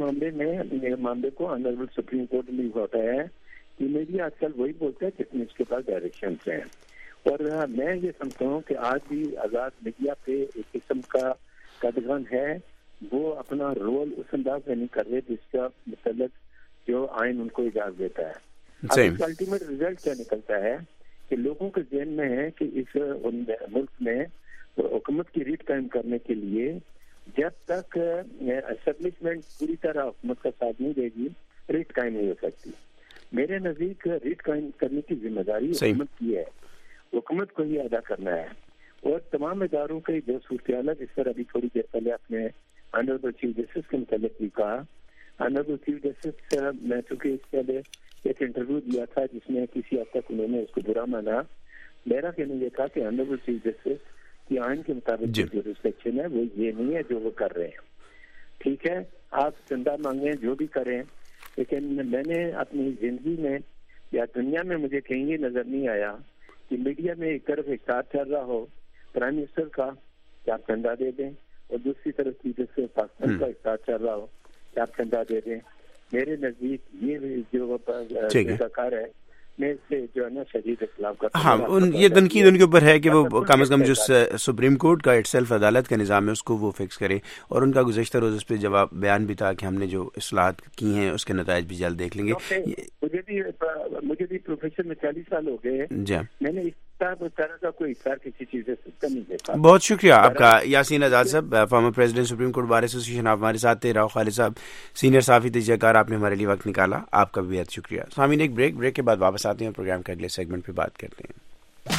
معاملے کو آنریبل سپریم کورٹ میں ہوتا ہے کہ میڈیا آج کل وہی بولتا ہے جتنے اس کے پاس ڈائریکشن ہیں. اور میں یہ سمجھتا ہوں کہ آج بھی آزاد میڈیا پہ ایک قسم کا قدغن ہے، وہ اپنا رول اس انداز میں نہیں کر رہے جس کا متعلق جو آئین ان کو اجازت دیتا ہے. اب اس کا الٹیمیٹ ریزلٹ کیا نکلتا ہے کہ لوگوں کے ذہن میں ہے کہ اس ملک میں حکومت کی ریٹ قائم کرنے کے لیے جب تک اسٹیبلشمنٹ پوری طرح حکومت کا ساتھ نہیں دے گی، ریٹ قائم نہیں ہو سکتی. میرے نزدیک ریٹ قائم کرنے کی ذمہ داری حکومت کی ہے، حکومت کو ہی ادا کرنا ہے. اور تمام اداروں کی جو صورتحال ہے، جس پر ابھی تھوڑی دیر پہلے آپ نے آنریبل چیف جسٹس کے متعلق بھی کہا، آنریبل چیف جسٹس میں چونکہ اس پہلے ایک انٹرویو دیا تھا جس میں کسی حد تک انہوں نے اس کو برا مانا، میرا کہنا یہ تھا کہ آنریبل چیف جسٹس کی آئین کے مطابق جو ریسٹرکشن ہے وہ یہ نہیں ہے جو وہ کر رہے ہیں. ٹھیک ہے, آپ چندہ مانگیں جو بھی کریں, لیکن میں نے اپنی زندگی میں یا دنیا میں مجھے کہیں یہ نظر نہیں آیا کہ میڈیا میں ایک طرف اشتہار چل رہا ہو پرائم منسٹر کا کہ آپ چندہ دے دیں, اور دوسری طرف چیف جسٹس پاکستان کا اشتہار چل رہا ہو کہ آپ چندہ دے دیں. میرے نزدیک یہ جو کار ہے میں اس سے جو ہے نا شدید اختلاف کرتا ہوں.
ہاں, یہ تنقید ان کے اوپر ہے کہ وہ کم از کم جو سپریم کورٹ کا اٹ سیلف عدالت کا نظام ہے اس کو وہ فکس کرے, اور ان کا گزشتہ روز اس پہ جواب بیان بھی تھا کہ ہم نے جو اصلاحات کی ہیں اس کے نتائج بھی جلد دیکھ لیں گے.
مجھے بھی پروفیشن میں 40 سال ہو گئے ہیں,
جی
میں نے اس طرح کا کوئی اقرار کسی چیز سے نہیں دیکھا.
بہت شکریہ آپ کا یاسین آزاد صاحب, former president supreme court bar association. آپ ہمارے ساتھ تھے. راؤ خالد صاحب سینئر صحافی تجزیہ کار, آپ نے ہمارے لیے وقت نکالا, آپ کا بھی بہت شکریہ. سامعین ایک بریک کے بعد واپس آتے ہیں, پروگرام کے اگلے سیگمنٹ پہ بات کرتے ہیں.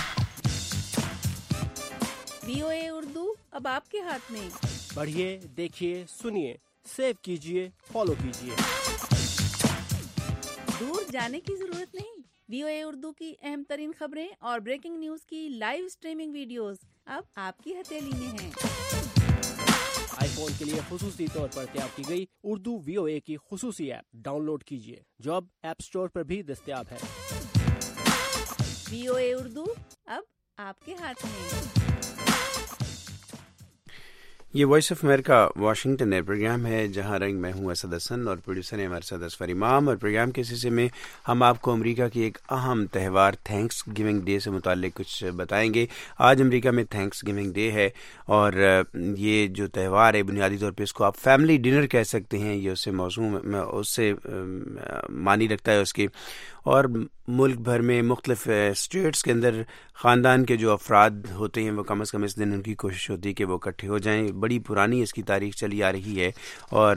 VOA اردو اب آپ کے ہاتھ میں.
پڑھیے, دیکھیے, سنیے, سیو کیجیے, فالو کیجیے.
دور جانے کی ضرورت نہیں. VOA اردو کی اہم ترین خبریں اور بریکنگ نیوز کی لائیو سٹریمنگ ویڈیوز اب آپ کی ہتھیلی میں ہیں.
آئی فون کے لیے خصوصی طور پر تیار کی گئی اردو VOA کی خصوصی ایپ ڈاؤن لوڈ کیجیے, جو اب ایپ اسٹور پر بھی دستیاب ہے.
VOA اردو اب آپ کے ہاتھ میں.
یہ وائس آف امریکہ واشنگٹن ہے. پروگرام ہے جہاں رنگ. میں ہوں اسد حسن اور پروڈیوسر ہیں ہمارے ساتھ اصفر امام. اور پروگرام کے حصے میں ہم آپ کو امریکہ کی ایک اہم تہوار تھینکس گیونگ ڈے سے متعلق کچھ بتائیں گے. آج امریکہ میں تھینکس گیونگ ڈے ہے, اور یہ جو تہوار ہے بنیادی طور پہ اس کو آپ فیملی ڈنر کہہ سکتے ہیں. یہ اس سے موضوع اس سے معنی رکھتا ہے اس کی. اور ملک بھر میں مختلف اسٹیٹس کے اندر خاندان کے جو افراد ہوتے ہیں وہ کم از کم اس دن ان کی کوشش ہوتی ہے کہ وہ اکٹھے ہو جائیں. بڑی پرانی اس کی تاریخ چلی آ رہی ہے, اور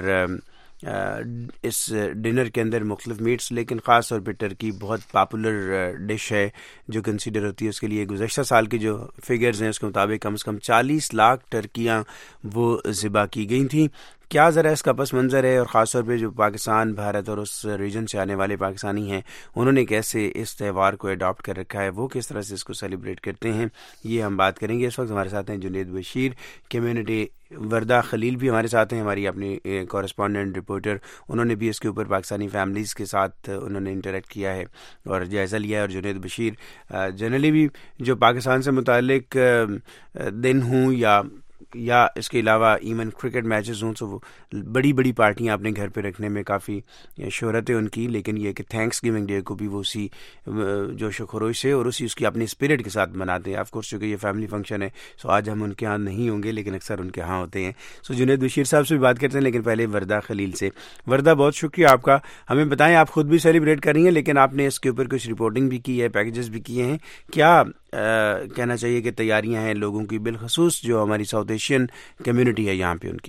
اس ڈنر کے اندر مختلف میٹس, لیکن خاص طور پہ ٹرکی بہت پاپولر ڈش ہے جو کنسیڈر ہوتی ہے اس کے لیے. گزشتہ سال کی جو فگرز ہیں اس کے مطابق کم از کم 40 لاکھ ٹرکیاں وہ ذبح کی گئی تھیں. کیا ذرا اس کا پس منظر ہے, اور خاص طور پہ جو پاکستان, بھارت اور اس ریجن سے آنے والے پاکستانی ہیں انہوں نے کیسے اس تہوار کو اڈاپٹ کر رکھا ہے, وہ کس طرح سے اس کو سیلیبریٹ کرتے ہیں, یہ ہم بات کریں گے. اس وقت ہمارے ساتھ ہیں جنید بشیر, کمیونٹی وردہ خلیل بھی ہمارے ساتھ ہیں, ہماری اپنی کورسپونڈنٹ رپورٹر. انہوں نے بھی اس کے اوپر پاکستانی فیملیز کے ساتھ انہوں نے انٹریکٹ کیا ہے اور جائزہ لیا ہے. اور جنید بشیر جنرلی بھی جو پاکستان سے متعلق دن ہوں یا اس کے علاوہ ایون کرکٹ میچز ہوں, تو وہ بڑی بڑی پارٹیاں اپنے گھر پہ رکھنے میں کافی شہرت ہے ان کی. لیکن یہ کہ تھینکس گیونگ ڈے کو بھی وہ اسی جوش و خروش سے اور اسی اس کی اپنی اسپرٹ کے ساتھ مناتے ہیں. آف کورس چونکہ یہ فیملی فنکشن ہے, سو آج ہم ان کے ہاں نہیں ہوں گے, لیکن اکثر ان کے ہاں ہوتے ہیں. سو جنید بشیر صاحب سے بھی بات کرتے ہیں, لیکن پہلے وردہ خلیل سے. وردہ, بہت شکریہ آپ کا. ہمیں بتائیں, آپ خود بھی سیلیبریٹ کر رہی ہیں, لیکن آپ نے اس کے اوپر کچھ رپورٹنگ بھی کی ہے, پیکیجز بھی کیے ہیں. کیا کہنا چاہیے کہ تیاریاں ہیں لوگوں کی, بالخصوص جو ہماری ساؤتھ ایشین کمیونٹی ہے یہاں پہ ان کی؟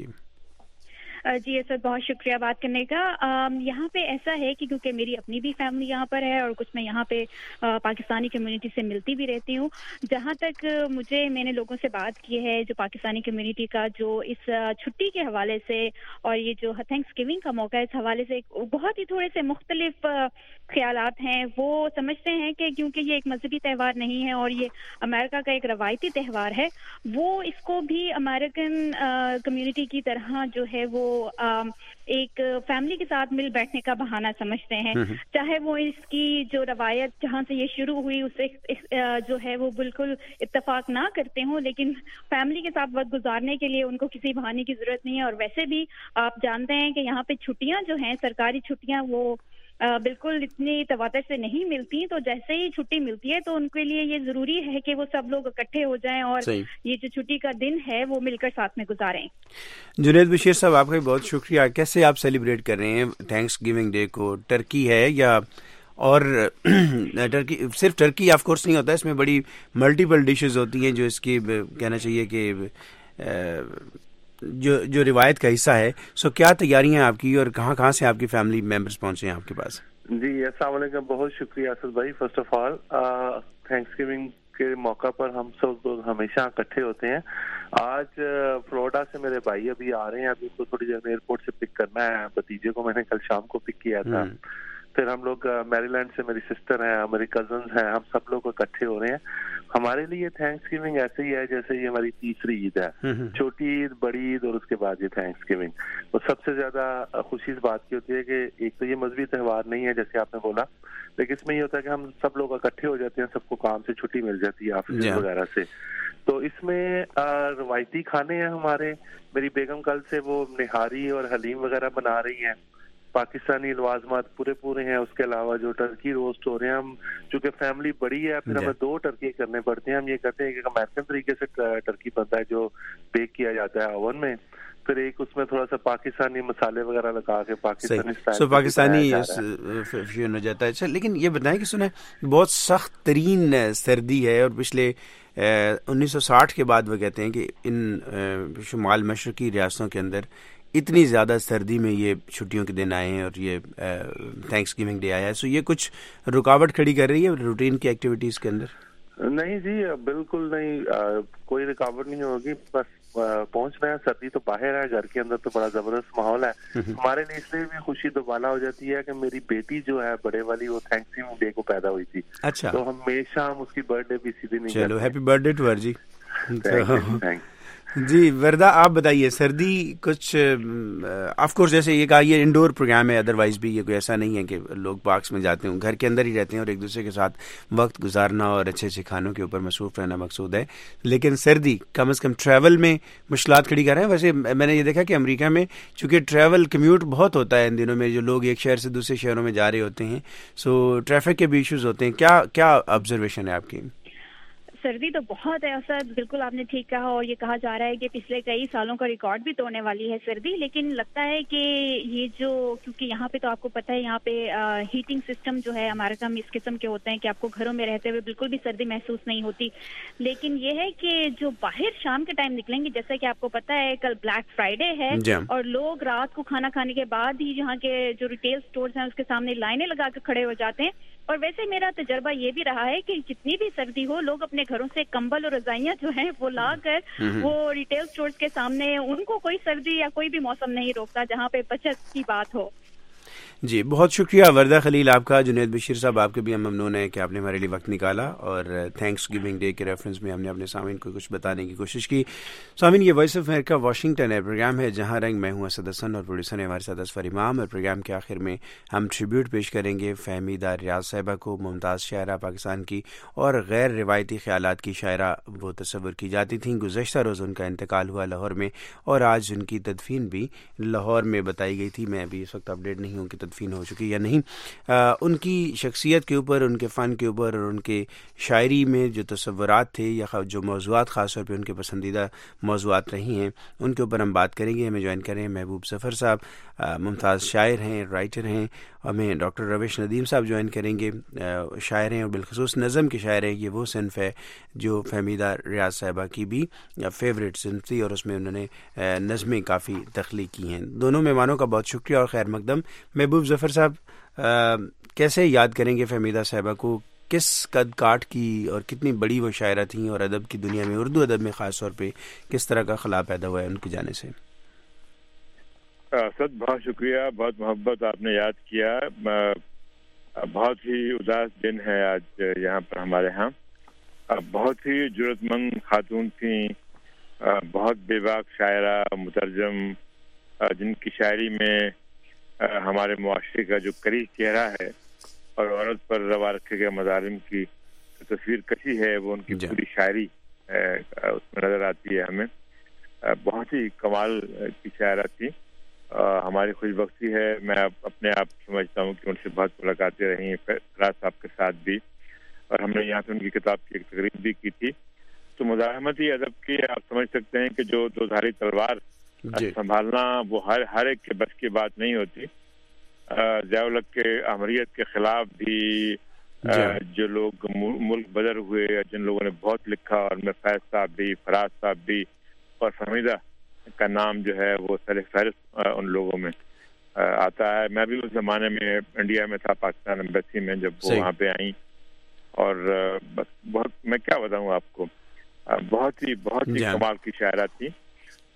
جی سر, بہت شکریہ بات کرنے کا. یہاں پہ ایسا ہے کہ کیونکہ میری اپنی بھی فیملی یہاں پر ہے اور کچھ میں یہاں پہ پاکستانی کمیونٹی سے ملتی بھی رہتی ہوں. جہاں تک میں نے لوگوں سے بات کی ہے جو پاکستانی کمیونٹی کا جو اس چھٹی کے حوالے سے اور یہ جو تھینکس گیونگ کا موقع ہے اس حوالے سے بہت ہی تھوڑے سے مختلف خیالات ہیں. وہ سمجھتے ہیں کہ کیونکہ یہ ایک مذہبی تہوار نہیں ہے اور یہ امریکہ کا ایک روایتی تہوار ہے, وہ اس کو بھی امریکن کمیونٹی کی طرح جو ہے وہ ایک فیملی کے ساتھ مل بیٹھنے کا بہانہ سمجھتے ہیں. چاہے وہ اس کی جو روایت جہاں سے یہ شروع ہوئی اس سے جو ہے وہ بالکل اتفاق نہ کرتے ہوں, لیکن فیملی کے ساتھ وقت گزارنے کے لیے ان کو کسی بہانے کی ضرورت نہیں ہے. اور ویسے بھی آپ جانتے ہیں کہ یہاں پہ چھٹیاں جو ہیں, سرکاری چھٹیاں, وہ بالکل اتنی تواتر سے نہیں ملتی. تو جیسے ہی چھٹی ملتی ہے تو ان کے لیے یہ ضروری ہے کہ وہ سب لوگ اکٹھے ہو جائیں اور یہ جو چھٹی کا دن ہے وہ مل کر ساتھ میں گزاریں.
جنید بشیر صاحب, آپ کا بہت شکریہ. کیسے آپ سیلیبریٹ کر رہے ہیں تھینکس گیونگ ڈے کو؟ ٹرکی ہے یا اور ٹرکی صرف ٹرکی آف کورس نہیں ہوتا, اس میں بڑی ملٹیپل ڈشز ہوتی ہیں جو اس کی کہنا چاہیے کہ جو روایت کا حصہ ہے. سو کیا تیاریاں آپ کی اور کہاں سے آپ کی فیملی ممبرز پہنچے ہیں آپ کے پاس؟
جی السلام علیکم, بہت شکریہ اسد بھائی. First of all Thanksgiving کے موقع پر ہم سب لوگ ہمیشہ اکٹھے ہوتے ہیں. آج فلوریڈا سے میرے بھائی ابھی آ رہے ہیں, ابھی کو تھوڑی دیر میں ایئرپورٹ سے پک کرنا ہے. بھتیجے کو میں نے کل شام کو پک کیا تھا, پھر ہم لوگ میری لینڈ سے میری سسٹر ہیں, میری کزنز ہیں, ہم سب لوگ اکٹھے ہو رہے ہیں. ہمارے لیے تھینکس گیونگ ایسے ہی ہے جیسے یہ ہماری تیسری عید ہے, چھوٹی عید, بڑی عید اور اس کے بعد یہ تھینکس گیونگ. تو سب سے زیادہ خوشی اس بات کی ہوتی ہے کہ ایک تو یہ مذہبی تہوار نہیں ہے جیسے آپ نے بولا, لیکن اس میں یہ ہوتا ہے کہ ہم سب لوگ اکٹھے ہو جاتے ہیں, سب کو کام سے چھٹی مل جاتی ہے آفس وغیرہ سے. تو اس میں روایتی کھانے ہیں ہمارے. میری بیگم کل سے وہ نہاری اور حلیم وغیرہ بنا رہی ہیں. پاکستانی لوازمات پورے ہیں. اس کے علاوہ جو ٹرکی روسٹ ہو رہے ہیں, ہم چونکہ فیملی بڑی ہے پھر ہمیں 2 ٹرکی کرنے پڑتے ہیں. ہم یہ کہتے ہیں کہ امریکن طریقے سے ٹرکی بنتا ہے جو بیک کیا جاتا ہے اوون میں, پھر ایک اس میں تھوڑا سا پاکستانی مسالے وغیرہ لگا کے پاکستانی
پاکستانی فیوژن ہو جاتا ہے. اچھا, لیکن یہ بتائیں کہ سنیں بہت سخت ترین سردی ہے اور پچھلے 1960 کے بعد وہ کہتے ہیں کہ ان شمال مشرقی ریاستوں کے اندر اتنی زیادہ سردی میں یہ چھٹیوں کے دن آئے ہیں اور یہ تھینکس گیونگ ڈے آیا ہے. سو یہ کچھ رکاوٹ کھڑی کر رہی ہے روٹین کی ایکٹیویٹیز کے اندر؟
نہیں جی, بالکل نہیں, کوئی رکاوٹ نہیں ہوگی. بس پہنچ رہے ہیں. سردی تو باہر ہے, گھر کے اندر تو بڑا زبردست ماحول ہے. ہمارے لیے اس لیے بھی خوشی دوبالا ہو جاتی ہے کہ میری بیٹی جو ہے بڑے والی, وہ تھینکس گیونگ ڈے کو پیدا ہوئی تھی.
اچھا,
تو ہمیشہ ہم اس کی برتھ ڈے بھی سیدھی نہیں.
چلو ہیپی برتھ ڈے ٹو ہر جی. جی وردہ, آپ بتائیے سردی کچھ آف کورس جیسے یہ کہا یہ انڈور پروگرام ہے, ادروائز بھی یہ کوئی ایسا نہیں ہے کہ لوگ پارکس میں جاتے ہوں, گھر کے اندر ہی رہتے ہیں اور ایک دوسرے کے ساتھ وقت گزارنا اور اچھے اچھے کھانوں کے اوپر مصروف رہنا مقصود ہے. لیکن سردی کم از کم ٹریول میں مشکلات کھڑی کر رہے ہیں. ویسے میں نے یہ دیکھا کہ امریکہ میں چونکہ ٹریول کمیوٹ بہت ہوتا ہے ان دنوں میں, جو لوگ ایک شہر سے دوسرے شہروں میں جا رہے ہوتے ہیں, سو ٹریفک کے بھی ایشوز ہوتے ہیں. کیا آبزرویشن ہے آپ کی؟
سردی تو بہت ہے اسد, بالکل آپ نے ٹھیک کہا, اور یہ کہا جا رہا ہے کہ پچھلے کئی سالوں کا ریکارڈ بھی توڑنے والی ہے سردی. لیکن لگتا ہے کہ یہ جو, کیونکہ یہاں پہ تو آپ کو پتہ ہے یہاں پہ ہیٹنگ سسٹم جو ہے امریکہ میں اس قسم کے ہوتے ہیں کہ آپ کو گھروں میں رہتے ہوئے بالکل بھی سردی محسوس نہیں ہوتی. لیکن یہ ہے کہ جو باہر شام کے ٹائم نکلیں گے, جیسا کہ آپ کو پتہ ہے کل بلیک فرائیڈے ہے اور لوگ رات کو کھانا کھانے کے بعد ہی یہاں کے جو ریٹیل سٹورز ہیں اس کے سامنے لائنیں لگا کے کھڑے ہو جاتے ہیں. اور ویسے میرا تجربہ یہ بھی رہا ہے کہ جتنی بھی سردی ہو, لوگ اپنے گھروں سے کمبل اور رضائیاں جو ہیں وہ لا کر وہ ریٹیل سٹورز کے سامنے, ان کو کوئی سردی یا کوئی بھی موسم نہیں روکتا جہاں پہ بچت کی بات ہو.
جی بہت شکریہ وردہ خلیل آپ کا. جنید بشیر صاحب آپ کے بھی ہم ممنون ہیں کہ آپ نے ہمارے لیے وقت نکالا اور تھینکس گیونگ ڈے کے ریفرنس میں ہم نے اپنے سامعین کو کچھ بتانے کی کوشش کی. سامعین یہ وائس آف امریکہ واشنگٹن ہے, پروگرام ہے جہاں رنگ. میں ہوں اسد حسن اور پروڈیوسر ہیں ہمارے ساتھ اظفر امام. اور پروگرام کے آخر میں ہم ٹریبیوٹ پیش کریں گے فہمیدہ ریاض صاحبہ کو, ممتاز شاعرہ پاکستان کی اور غیر روایتی خیالات کی شاعرہ وہ تصور کی جاتی تھیں. گزشتہ روز ان کا انتقال ہوا لاہور میں اور آج ان کی تدفین بھی لاہور میں بتائی گئی تھی. میں ابھی اس وقت اپڈیٹ نہیں ہوں کہ تدفین ہو چکی یا نہیں. ان کی شخصیت کے اوپر, ان کے فن کے اوپر اور ان کے شاعری میں جو تصورات تھے یا جو موضوعات خاص طور پہ ان کے پسندیدہ موضوعات رہی ہیں, ان کے اوپر ہم بات کریں گے. ہمیں جوائن کریں محبوب ظفر صاحب, ممتاز شاعر ہیں, رائٹر ہیں. ہمیں ڈاکٹر رویش ندیم صاحب جوائن کریں گے, شاعر ہیں اور بالخصوص نظم کے شاعر ہیں. یہ وہ صنف ہے جو فہمیدہ ریاض صاحبہ کی بھی فیوریٹ صنف تھی اور اس میں انہوں نے نظمیں کافی تخلیق کی ہیں. دونوں مہمانوں کا بہت شکریہ اور خیر مقدم. محبوب ظفر صاحب کیسے یاد کریں گے فہمیدہ صاحبہ کو؟ کس قد کاٹ کی اور کتنی بڑی وہ شاعرہ تھیں اور ادب کی دنیا میں, اردو ادب میں خاص طور پہ کس طرح کا خلا پیدا ہوا ہے ان کی جانے سے؟
سد بہت شکریہ, بہت محبت آپ نے یاد کیا. بہت ہی اداس دن ہے آج یہاں پر ہمارے ہاں. بہت ہی جرت مند خاتون تھیں, بہت بے باک شاعرہ, مترجم, جن کی شاعری میں ہمارے معاشرے کا جو کری چہرہ ہے اور عورت پر روا رکھے گئے مظالم کی تصویر کشی ہے, وہ ان کی پوری شاعری اس میں نظر آتی ہے ہمیں. بہت ہی کمال کی شاعرہ تھی. ہماری خوش بختی ہے, میں اپنے آپ سمجھتا ہوں کہ ان سے بہت ملاقاتیں رہی ہیں, فراز صاحب کے ساتھ بھی, اور ہم نے یہاں سے ان کی کتاب کی ایک تقریب بھی کی تھی. تو مزاحمتی ادب کی آپ سمجھ سکتے ہیں کہ جو دو دھاری تلوار سنبھالنا وہ ہر ایک کے بس کی بات نہیں ہوتی. ضیاء الحق کے احمریت کے خلاف بھی جو لوگ ملک بدر ہوئے, جن لوگوں نے بہت لکھا, اور میں فیض صاحب بھی, فراز صاحب بھی, اور فہمیدہ کا نام جو ہے وہ سر فہرست ان لوگوں میں آتا ہے. میں بھی اس زمانے میں انڈیا میں تھا, پاکستان ایمبیسی میں, جب وہ وہاں پہ آئیں, اور بس بہت, میں کیا بتاؤں آپ کو, بہت ہی کمال کی شاعرہ تھی.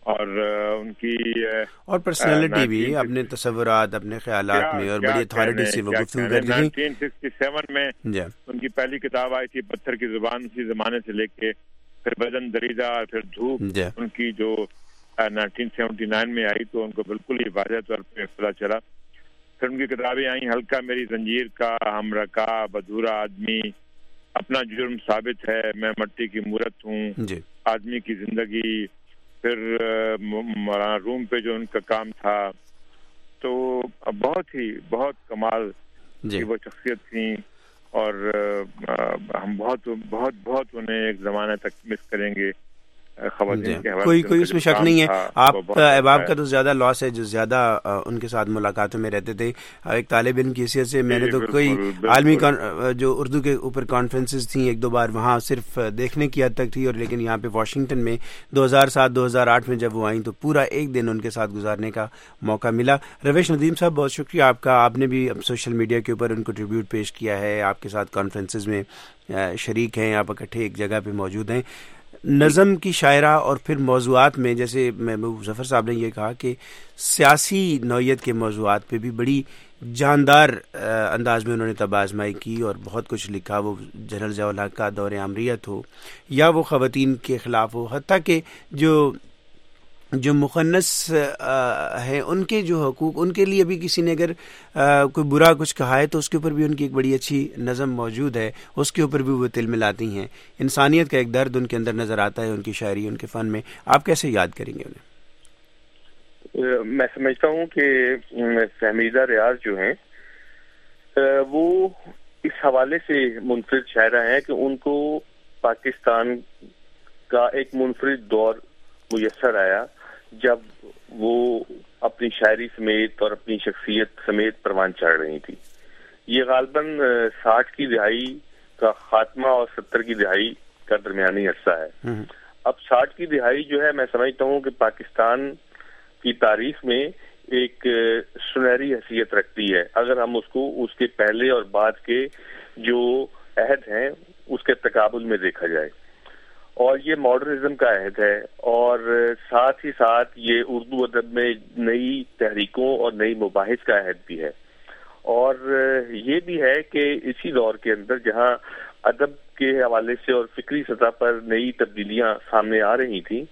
اور ان کی
اور پرسنالٹی بھی، اپنے تصورات، اپنے خیالات میں، اور بڑی اتھارٹی سے وہ گفتگو کرتے ہیں.
1967 میں ان کی پہلی کتاب آئی تھی پتھر کی زبان، اسی زمانے سے لے کے پھر بدن دریدہ، پھر دھوپ ان کی جو 1979 میں آئی تو ان کو بالکل ہی واضح طور پہ پتہ چلا. پھر ان کی کتابیں آئیں ہلکا میری زنجیر کا، ہم رکاب، ادھورا آدمی، اپنا جرم ثابت ہے، میں مٹی کی مورت ہوں، آدمی کی زندگی، پھر مولانا روم پہ جو ان کا کام تھا. تو بہت کمال کی وہ شخصیت تھیں، اور ہم بہت انہیں ایک زمانے تک مس کریں گے.
کوئی اس میں شک نہیں ہے. آپ احباب کا تو زیادہ لاس ہے جو زیادہ ان کے ساتھ ملاقاتوں میں رہتے تھے. ایک طالب علم کی حیثیت سے میں نے تو کوئی عالمی جو اردو کے اوپر کانفرنسز تھیں 1-2 بار وہاں صرف دیکھنے کی حد تک تھی، اور لیکن یہاں پہ واشنگٹن میں 2007-2008 میں جب وہ آئیں تو پورا ایک دن ان کے ساتھ گزارنے کا موقع ملا. رویش ندیم صاحب بہت شکریہ آپ کا. آپ نے بھی سوشل میڈیا کے اوپر ان کو ٹریبیوٹ پیش کیا ہے، آپ کے ساتھ کانفرنسز میں شریک ہیں، آپ اکٹھے ایک جگہ پہ موجود ہیں. نظم کی شاعرہ اور پھر موضوعات میں جیسے محبوب ظفر صاحب نے یہ کہا کہ سیاسی نوعیت کے موضوعات پہ بھی بڑی جاندار انداز میں انہوں نے طب آزمائی کی اور بہت کچھ لکھا، وہ جنرل ضیاء الحق کا دور آمریت ہو یا وہ خواتین کے خلاف ہو، حتیٰ کہ جو مخنث ہیں ان کے جو حقوق، ان کے لیے بھی کسی نے اگر کوئی برا کچھ کہا ہے تو اس کے اوپر بھی ان کی ایک بڑی اچھی نظم موجود ہے، اس کے اوپر بھی وہ تل ملاتی ہیں. انسانیت کا ایک درد ان کے اندر نظر آتا ہے ان کی شاعری، ان کے فن میں. آپ کیسے یاد کریں گے انہیں؟
میں سمجھتا ہوں کہ فہمیدہ ریاض جو ہیں وہ اس حوالے سے منفرد شاعرہ ہیں کہ ان کو پاکستان کا ایک منفرد دور میسر آیا جب وہ اپنی شاعری سمیت اور اپنی شخصیت سمیت پروان چڑھ رہی تھی. یہ غالباً 60 کی دہائی کا خاتمہ اور 70 کی دہائی کا درمیانی عرصہ ہے. اب 60 کی دہائی جو ہے میں سمجھتا ہوں کہ پاکستان کی تاریخ میں ایک سنہری حیثیت رکھتی ہے اگر ہم اس کے پہلے اور بعد کے جو عہد ہیں اس کے تقابل میں دیکھا جائے. اور یہ ماڈرنزم کا عہد ہے، اور ساتھ ہی ساتھ یہ اردو ادب میں نئی تحریکوں اور نئی مباحث کا عہد بھی ہے. اور یہ بھی ہے کہ اسی دور کے اندر جہاں ادب کے حوالے سے اور فکری سطح پر نئی تبدیلیاں سامنے آ رہی تھیں،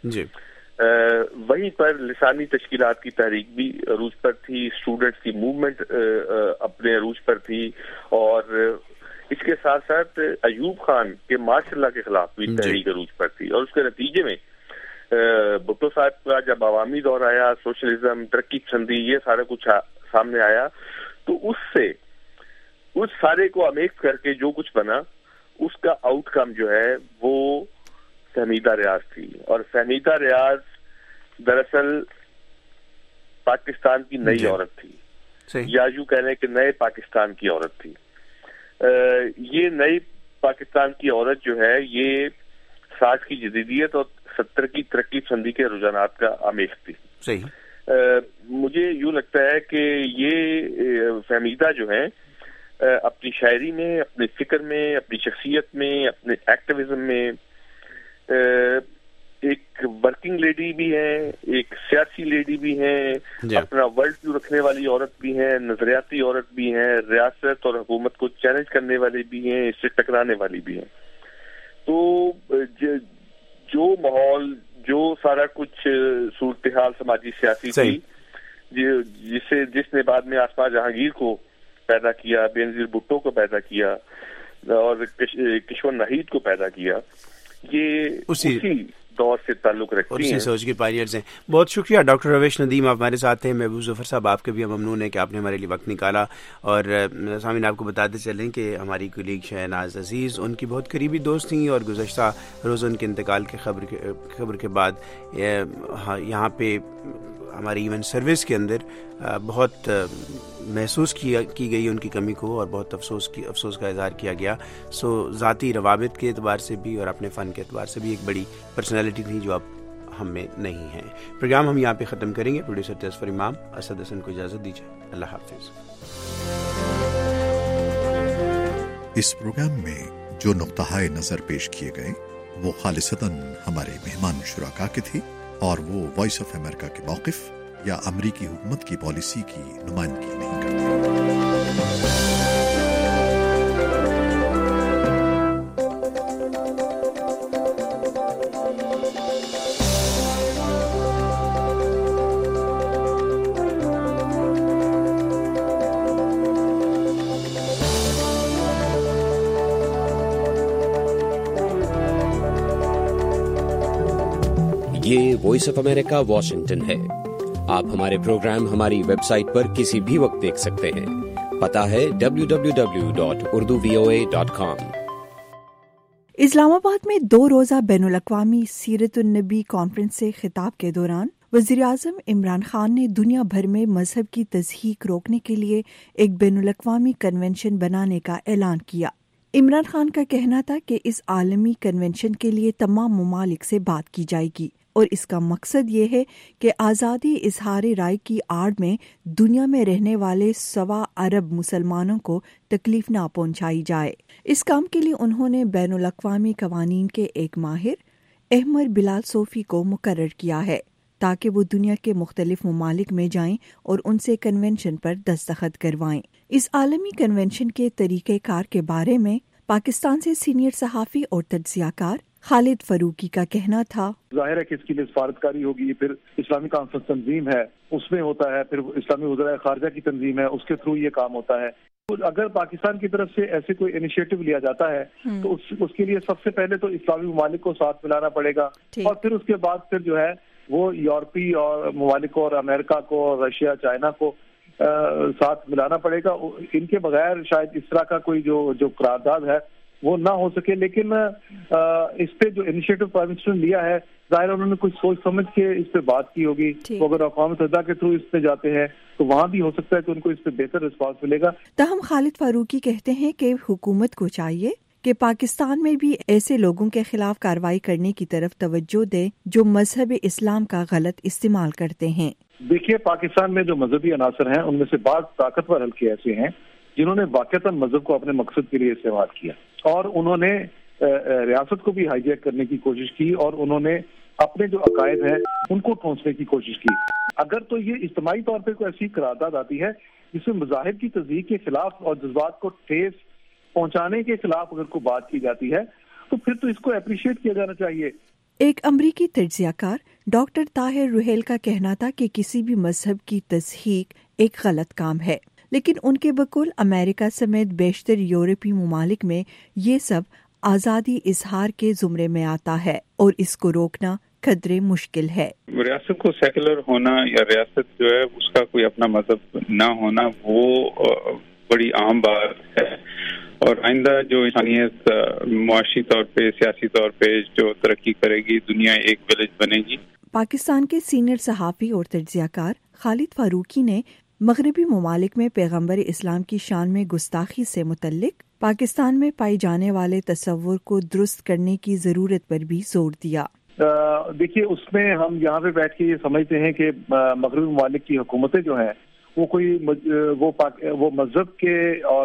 وہیں پر لسانی تشکیلات کی تحریک بھی عروج پر تھی، اسٹوڈنٹس کی موومنٹ اپنے عروج پر تھی، اور اس کے ساتھ ساتھ ایوب خان کے ماشاء اللہ کے خلاف بھی تحریک عروج پر تھی. اور اس کے نتیجے میں بھٹو صاحب کا جب عوامی دور آیا، سوشلزم، ترقی پسندی، یہ سارا کچھ سامنے آیا، تو اس سارے کو امیکس کر کے جو کچھ بنا اس کا آؤٹ کم جو ہے وہ فہمیدہ ریاض تھی. اور فہمیدہ ریاض دراصل پاکستان کی نئی عورت تھی، یا یوں کہہ لیں کہ نئے پاکستان کی عورت تھی. یہ نئی پاکستان کی عورت جو ہے یہ 60 کی جدیدیت اور 70 کی ترقی پسندی کے رجحانات کا آمیخ تھی. مجھے یوں لگتا ہے کہ یہ فہمیدہ جو ہیں اپنی شاعری میں، اپنے فکر میں، اپنی شخصیت میں، اپنے ایکٹیویزم میں ایک ورکنگ لیڈی بھی ہیں، ایک سیاسی لیڈی بھی ہیں، اپنا ورلڈ ویو رکھنے والی عورت بھی ہیں، نظریاتی عورت بھی ہیں، ریاست اور حکومت کو چیلنج کرنے والی بھی ہیں، اس سے ٹکرانے والی بھی ہیں. تو جو ماحول، جو سارا کچھ صورتحال سماجی سیاسی تھی جس نے بعد میں آسما جہانگیر کو پیدا کیا، بینظیر بھٹو کو پیدا کیا اور کشور ناہید کو پیدا کیا، یہ اسی دور سے تعلق رکھتی ہیں،
اسی سوچ کے پائنیئرز ہیں. بہت شکریہ ڈاکٹر رویش ندیم، آپ ہمارے ساتھ ہیں. محبوب ظفر صاحب آپ کے بھی ممنون ہیں کہ آپ نے ہمارے لیے وقت نکالا. اور سامعین آپ کو بتاتے چلیں کہ ہماری کولیگ شہناز عزیز ان کی بہت قریبی دوست تھیں، اور گزشتہ روز ان کے انتقال کے خبر کے بعد یہاں پہ ہماری ایونٹ سروس کے اندر بہت محسوس کی گئی ان کی کمی کو، اور بہت افسوس کا اظہار کیا گیا. سو ذاتی روابط کے اعتبار سے بھی اور اپنے فن کے اعتبار سے بھی ایک بڑی پرسنالٹی تھی جو اب ہم میں نہیں ہے. پروگرام ہم یہاں پہ ختم کریں گے. پروڈیوسر تیسفر امام، اسد حسن کو اجازت دیجیے. اللہ حافظ.
اس پروگرام میں جو نقطۂ نظر پیش کیے گئے وہ خالصتاً ہمارے مہمان شرکا کے تھے और वो वॉइस ऑफ अमेरिका के मौक़िफ़ या अमरीकी हुकूमत की पॉलिसी की नुमाइंदगी नहीं करते।
ये वॉइस ऑफ अमेरिका वाशिंगटन है। आप हमारे प्रोग्राम हमारी वेबसाइट पर किसी भी वक्त देख सकते हैं। पता है www.urduvoa.com।
इस्लामाबाद में 2 रोज़ा बैनुल-अक़वामी सीरत-उन-नबी कॉन्फ्रेंस से खिताब के दौरान वज़ीर-ए-आज़म इमरान खान ने दुनिया भर में मजहब की तज़हीक रोकने के लिए एक बैनुल-अक़वामी कन्वेंशन बनाने का ऐलान किया। इमरान खान का कहना था कि इस आलमी कन्वेंशन के लिए तमाम ममालिक से बात की जाएगी और इसका मकसद ये है कि आज़ादी इज़हार राय की आड़ में दुनिया में रहने वाले 1.25 अरब मुसलमानों को तकलीफ ना पहुंचाई जाए। इस काम के लिए उन्होंने बैनुल-अक़वामी कवानीन के एक माहिर अहमर बिलाल सोफी को मुकर्रर किया है ताकि वो दुनिया के मुख्तलिफ ममालिक में जाएं और उनसे कन्वेंशन पर दस्तखत करवाएं। इस आलमी कन्वेंशन के तरीक़ेकार के बारे में पाकिस्तान से सीनियर सहाफ़ी और तज्ज़ियाकार खालिद फारूकी का कहना था,
जाहिर है कि इसके लिए सफारतकारी होगी, फिर इस्लामी कॉन्फ्रेंस तंजीम है उसमें होता है, फिर इस्लामी वज़राए ख़ारिजा की तंजीम है उसके थ्रू ये काम होता है। तो अगर पाकिस्तान की तरफ से ऐसे कोई इनिशिएटिव लिया जाता है तो उसके लिए सबसे पहले तो इस्लामी ममालिक को साथ मिलाना पड़ेगा और फिर उसके बाद फिर जो है वो यूरोपीय और ममालिक को और अमेरिका को और रशिया चाइना को साथ मिलाना पड़ेगा। इनके बगैर शायद इस तरह का कोई जो करारदाद है वो ना हो सके। लेकिन इस पे जो इनिशिएटिव प्राइम मिनिस्टर ने लिया है, जाहिर उन्होंने कुछ सोच समझ के इस पे बात की होगी। तो अगर अक़वाम मुत्तहिदा के थ्रू इस पे जाते हैं तो वहाँ भी हो सकता है कि उनको इस पे बेहतर रिस्पांस मिलेगा।
ताहम खालिद फारूकी कहते हैं कि हुकूमत को चाहिए कि पाकिस्तान में भी ऐसे लोगों के खिलाफ कार्रवाई करने की तरफ तवज्जो दे जो मजहब इस्लाम का गलत इस्तेमाल करते हैं।
देखिए, पाकिस्तान में जो मजहबी अनासर हैं उनमें से बाज़ ताकतवर हल्के ऐसे हैं जिन्होंने वाक़तन मजहब को अपने मकसद के लिए इस्तेमाल किया और उन्होंने रियासत को भी हाईजैक करने की कोशिश की और उन्होंने अपने जो अकायद हैं उनको ठोंसने की कोशिश की। अगर तो ये इज्तिमाई तौर पर कोई ऐसी करारदाद आती है जिसमें मज़ाहिब की तज़हीक के खिलाफ और जज्बात को ठेस पहुंचाने के खिलाफ अगर कोई बात की जाती है तो फिर तो इसको अप्रिशिएट किया जाना चाहिए।
एक अमरीकी तज्ज़ियाकार डॉक्टर ताहिर रुहेल का कहना था कि किसी भी मजहब की तज़हीक एक गलत काम है, लेकिन उनके बकुल अमेरिका समेत बेशतर यूरोपीय ममालिक में ये सब आज़ादी इजहार के जुमरे में आता है और इसको रोकना कदरे मुश्किल है।
रियासत को सेकुलर होना या रियासत जो है उसका कोई अपना मजहब ना होना वो बड़ी आम बात है और आइंदा जो इंसानियत मुआशी तौर पे सियासी तौर पे जो तरक्की करेगी, दुनिया एक विलेज बनेगी।
पाकिस्तान के सीनियर सहाफ़ी और तज्ज़ियाकार खालिद फारूकी ने मगरबी ममालिक में पैगम्बर इस्लाम की शान में गुस्ताखी से मुतल्लिक पाकिस्तान में पाए जाने वाले तस्वुर को दुरुस्त करने की जरूरत पर भी जोर दिया।
देखिए, उसमें हम यहाँ पे बैठ के ये समझते हैं कि मगरबी ममालिक की हुकूमतें जो हैं वो कोई वो मजहब के और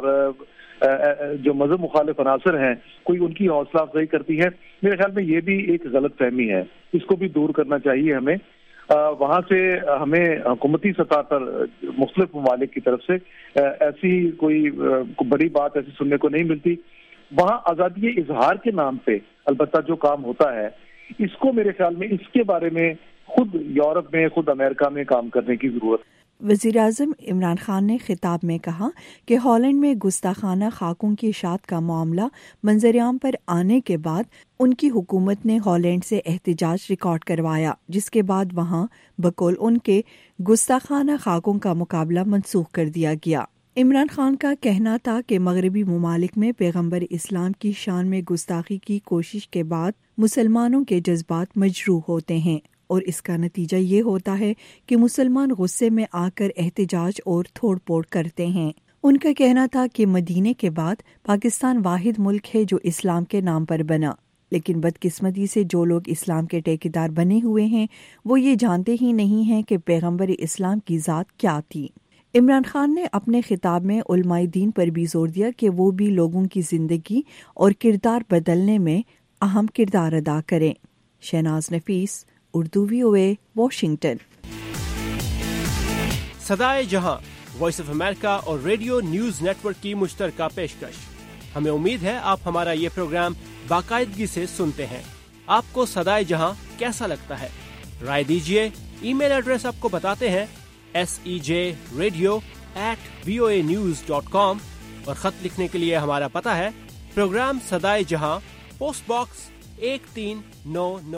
जो मजहब मुखालिफ अनासर हैं कोई उनकी हौसला अफजाई करती है। मेरे ख्याल में ये भी एक गलत फहमी है, इसको भी दूर करना चाहिए हमें। वहाँ से हमें हुकूमती सतह पर मुख्तलिफ ममालिक की तरफ से ऐसी कोई बड़ी बात ऐसी सुनने को नहीं मिलती। वहाँ आज़ादी इजहार के नाम पे अलबत्ता जो काम होता है इसको मेरे ख्याल में इसके बारे में खुद यूरोप में खुद अमेरिका में काम करने की जरूरत है।
वज़ीर-ए-आज़म इमरान खान ने खिताब में कहा कि हॉलैंड में गुस्ताखाना खाकों की इशाअत का मामला मंजर-ए-आम पर आने के बाद उनकी हुकूमत ने हॉलैंड से एहतजाज रिकॉर्ड करवाया, जिसके बाद वहां बकौल उनके गुस्ताखाना खाकों का मुकाबला मनसूख कर दिया गया। इमरान खान का कहना था कि मगरबी ममालिक में पैगम्बर इस्लाम की शान में गुस्ताखी की कोशिश के बाद मुसलमानों के जज्बात मजरूह होते हैं और इसका नतीजा ये होता है कि मुसलमान गुस्से में आकर एहतजाज और तोड़ फोड़ करते हैं। उनका कहना था कि मदीने के बाद पाकिस्तान वाहिद मुल्क है जो इस्लाम के नाम पर बना, लेकिन बदकिस्मती से जो लोग इस्लाम के ठेकेदार बने हुए हैं वो ये जानते ही नहीं हैं कि पैगम्बर इस्लाम की ज़ात क्या थी। इमरान खान ने अपने खिताब में उलमाए दीन पर भी जोर दिया कि वो भी लोगों की जिंदगी और किरदार बदलने में अहम किरदार अदा करें। Shahnaz Nafees, Urdu VOA Washington.
सदाए जहां वॉइस ऑफ अमेरिका और रेडियो न्यूज नेटवर्क की मुश्तरका पेशकश। हमें उम्मीद है आप हमारा ये प्रोग्राम बाकायदगी से सुनते हैं। आपको सदाए जहां कैसा लगता है? राय दीजिए। ईमेल एड्रेस आपको बताते हैं sejradio@voanews.com और खत लिखने के लिए हमारा पता है प्रोग्राम सदाए जहां, पोस्ट बॉक्स 1399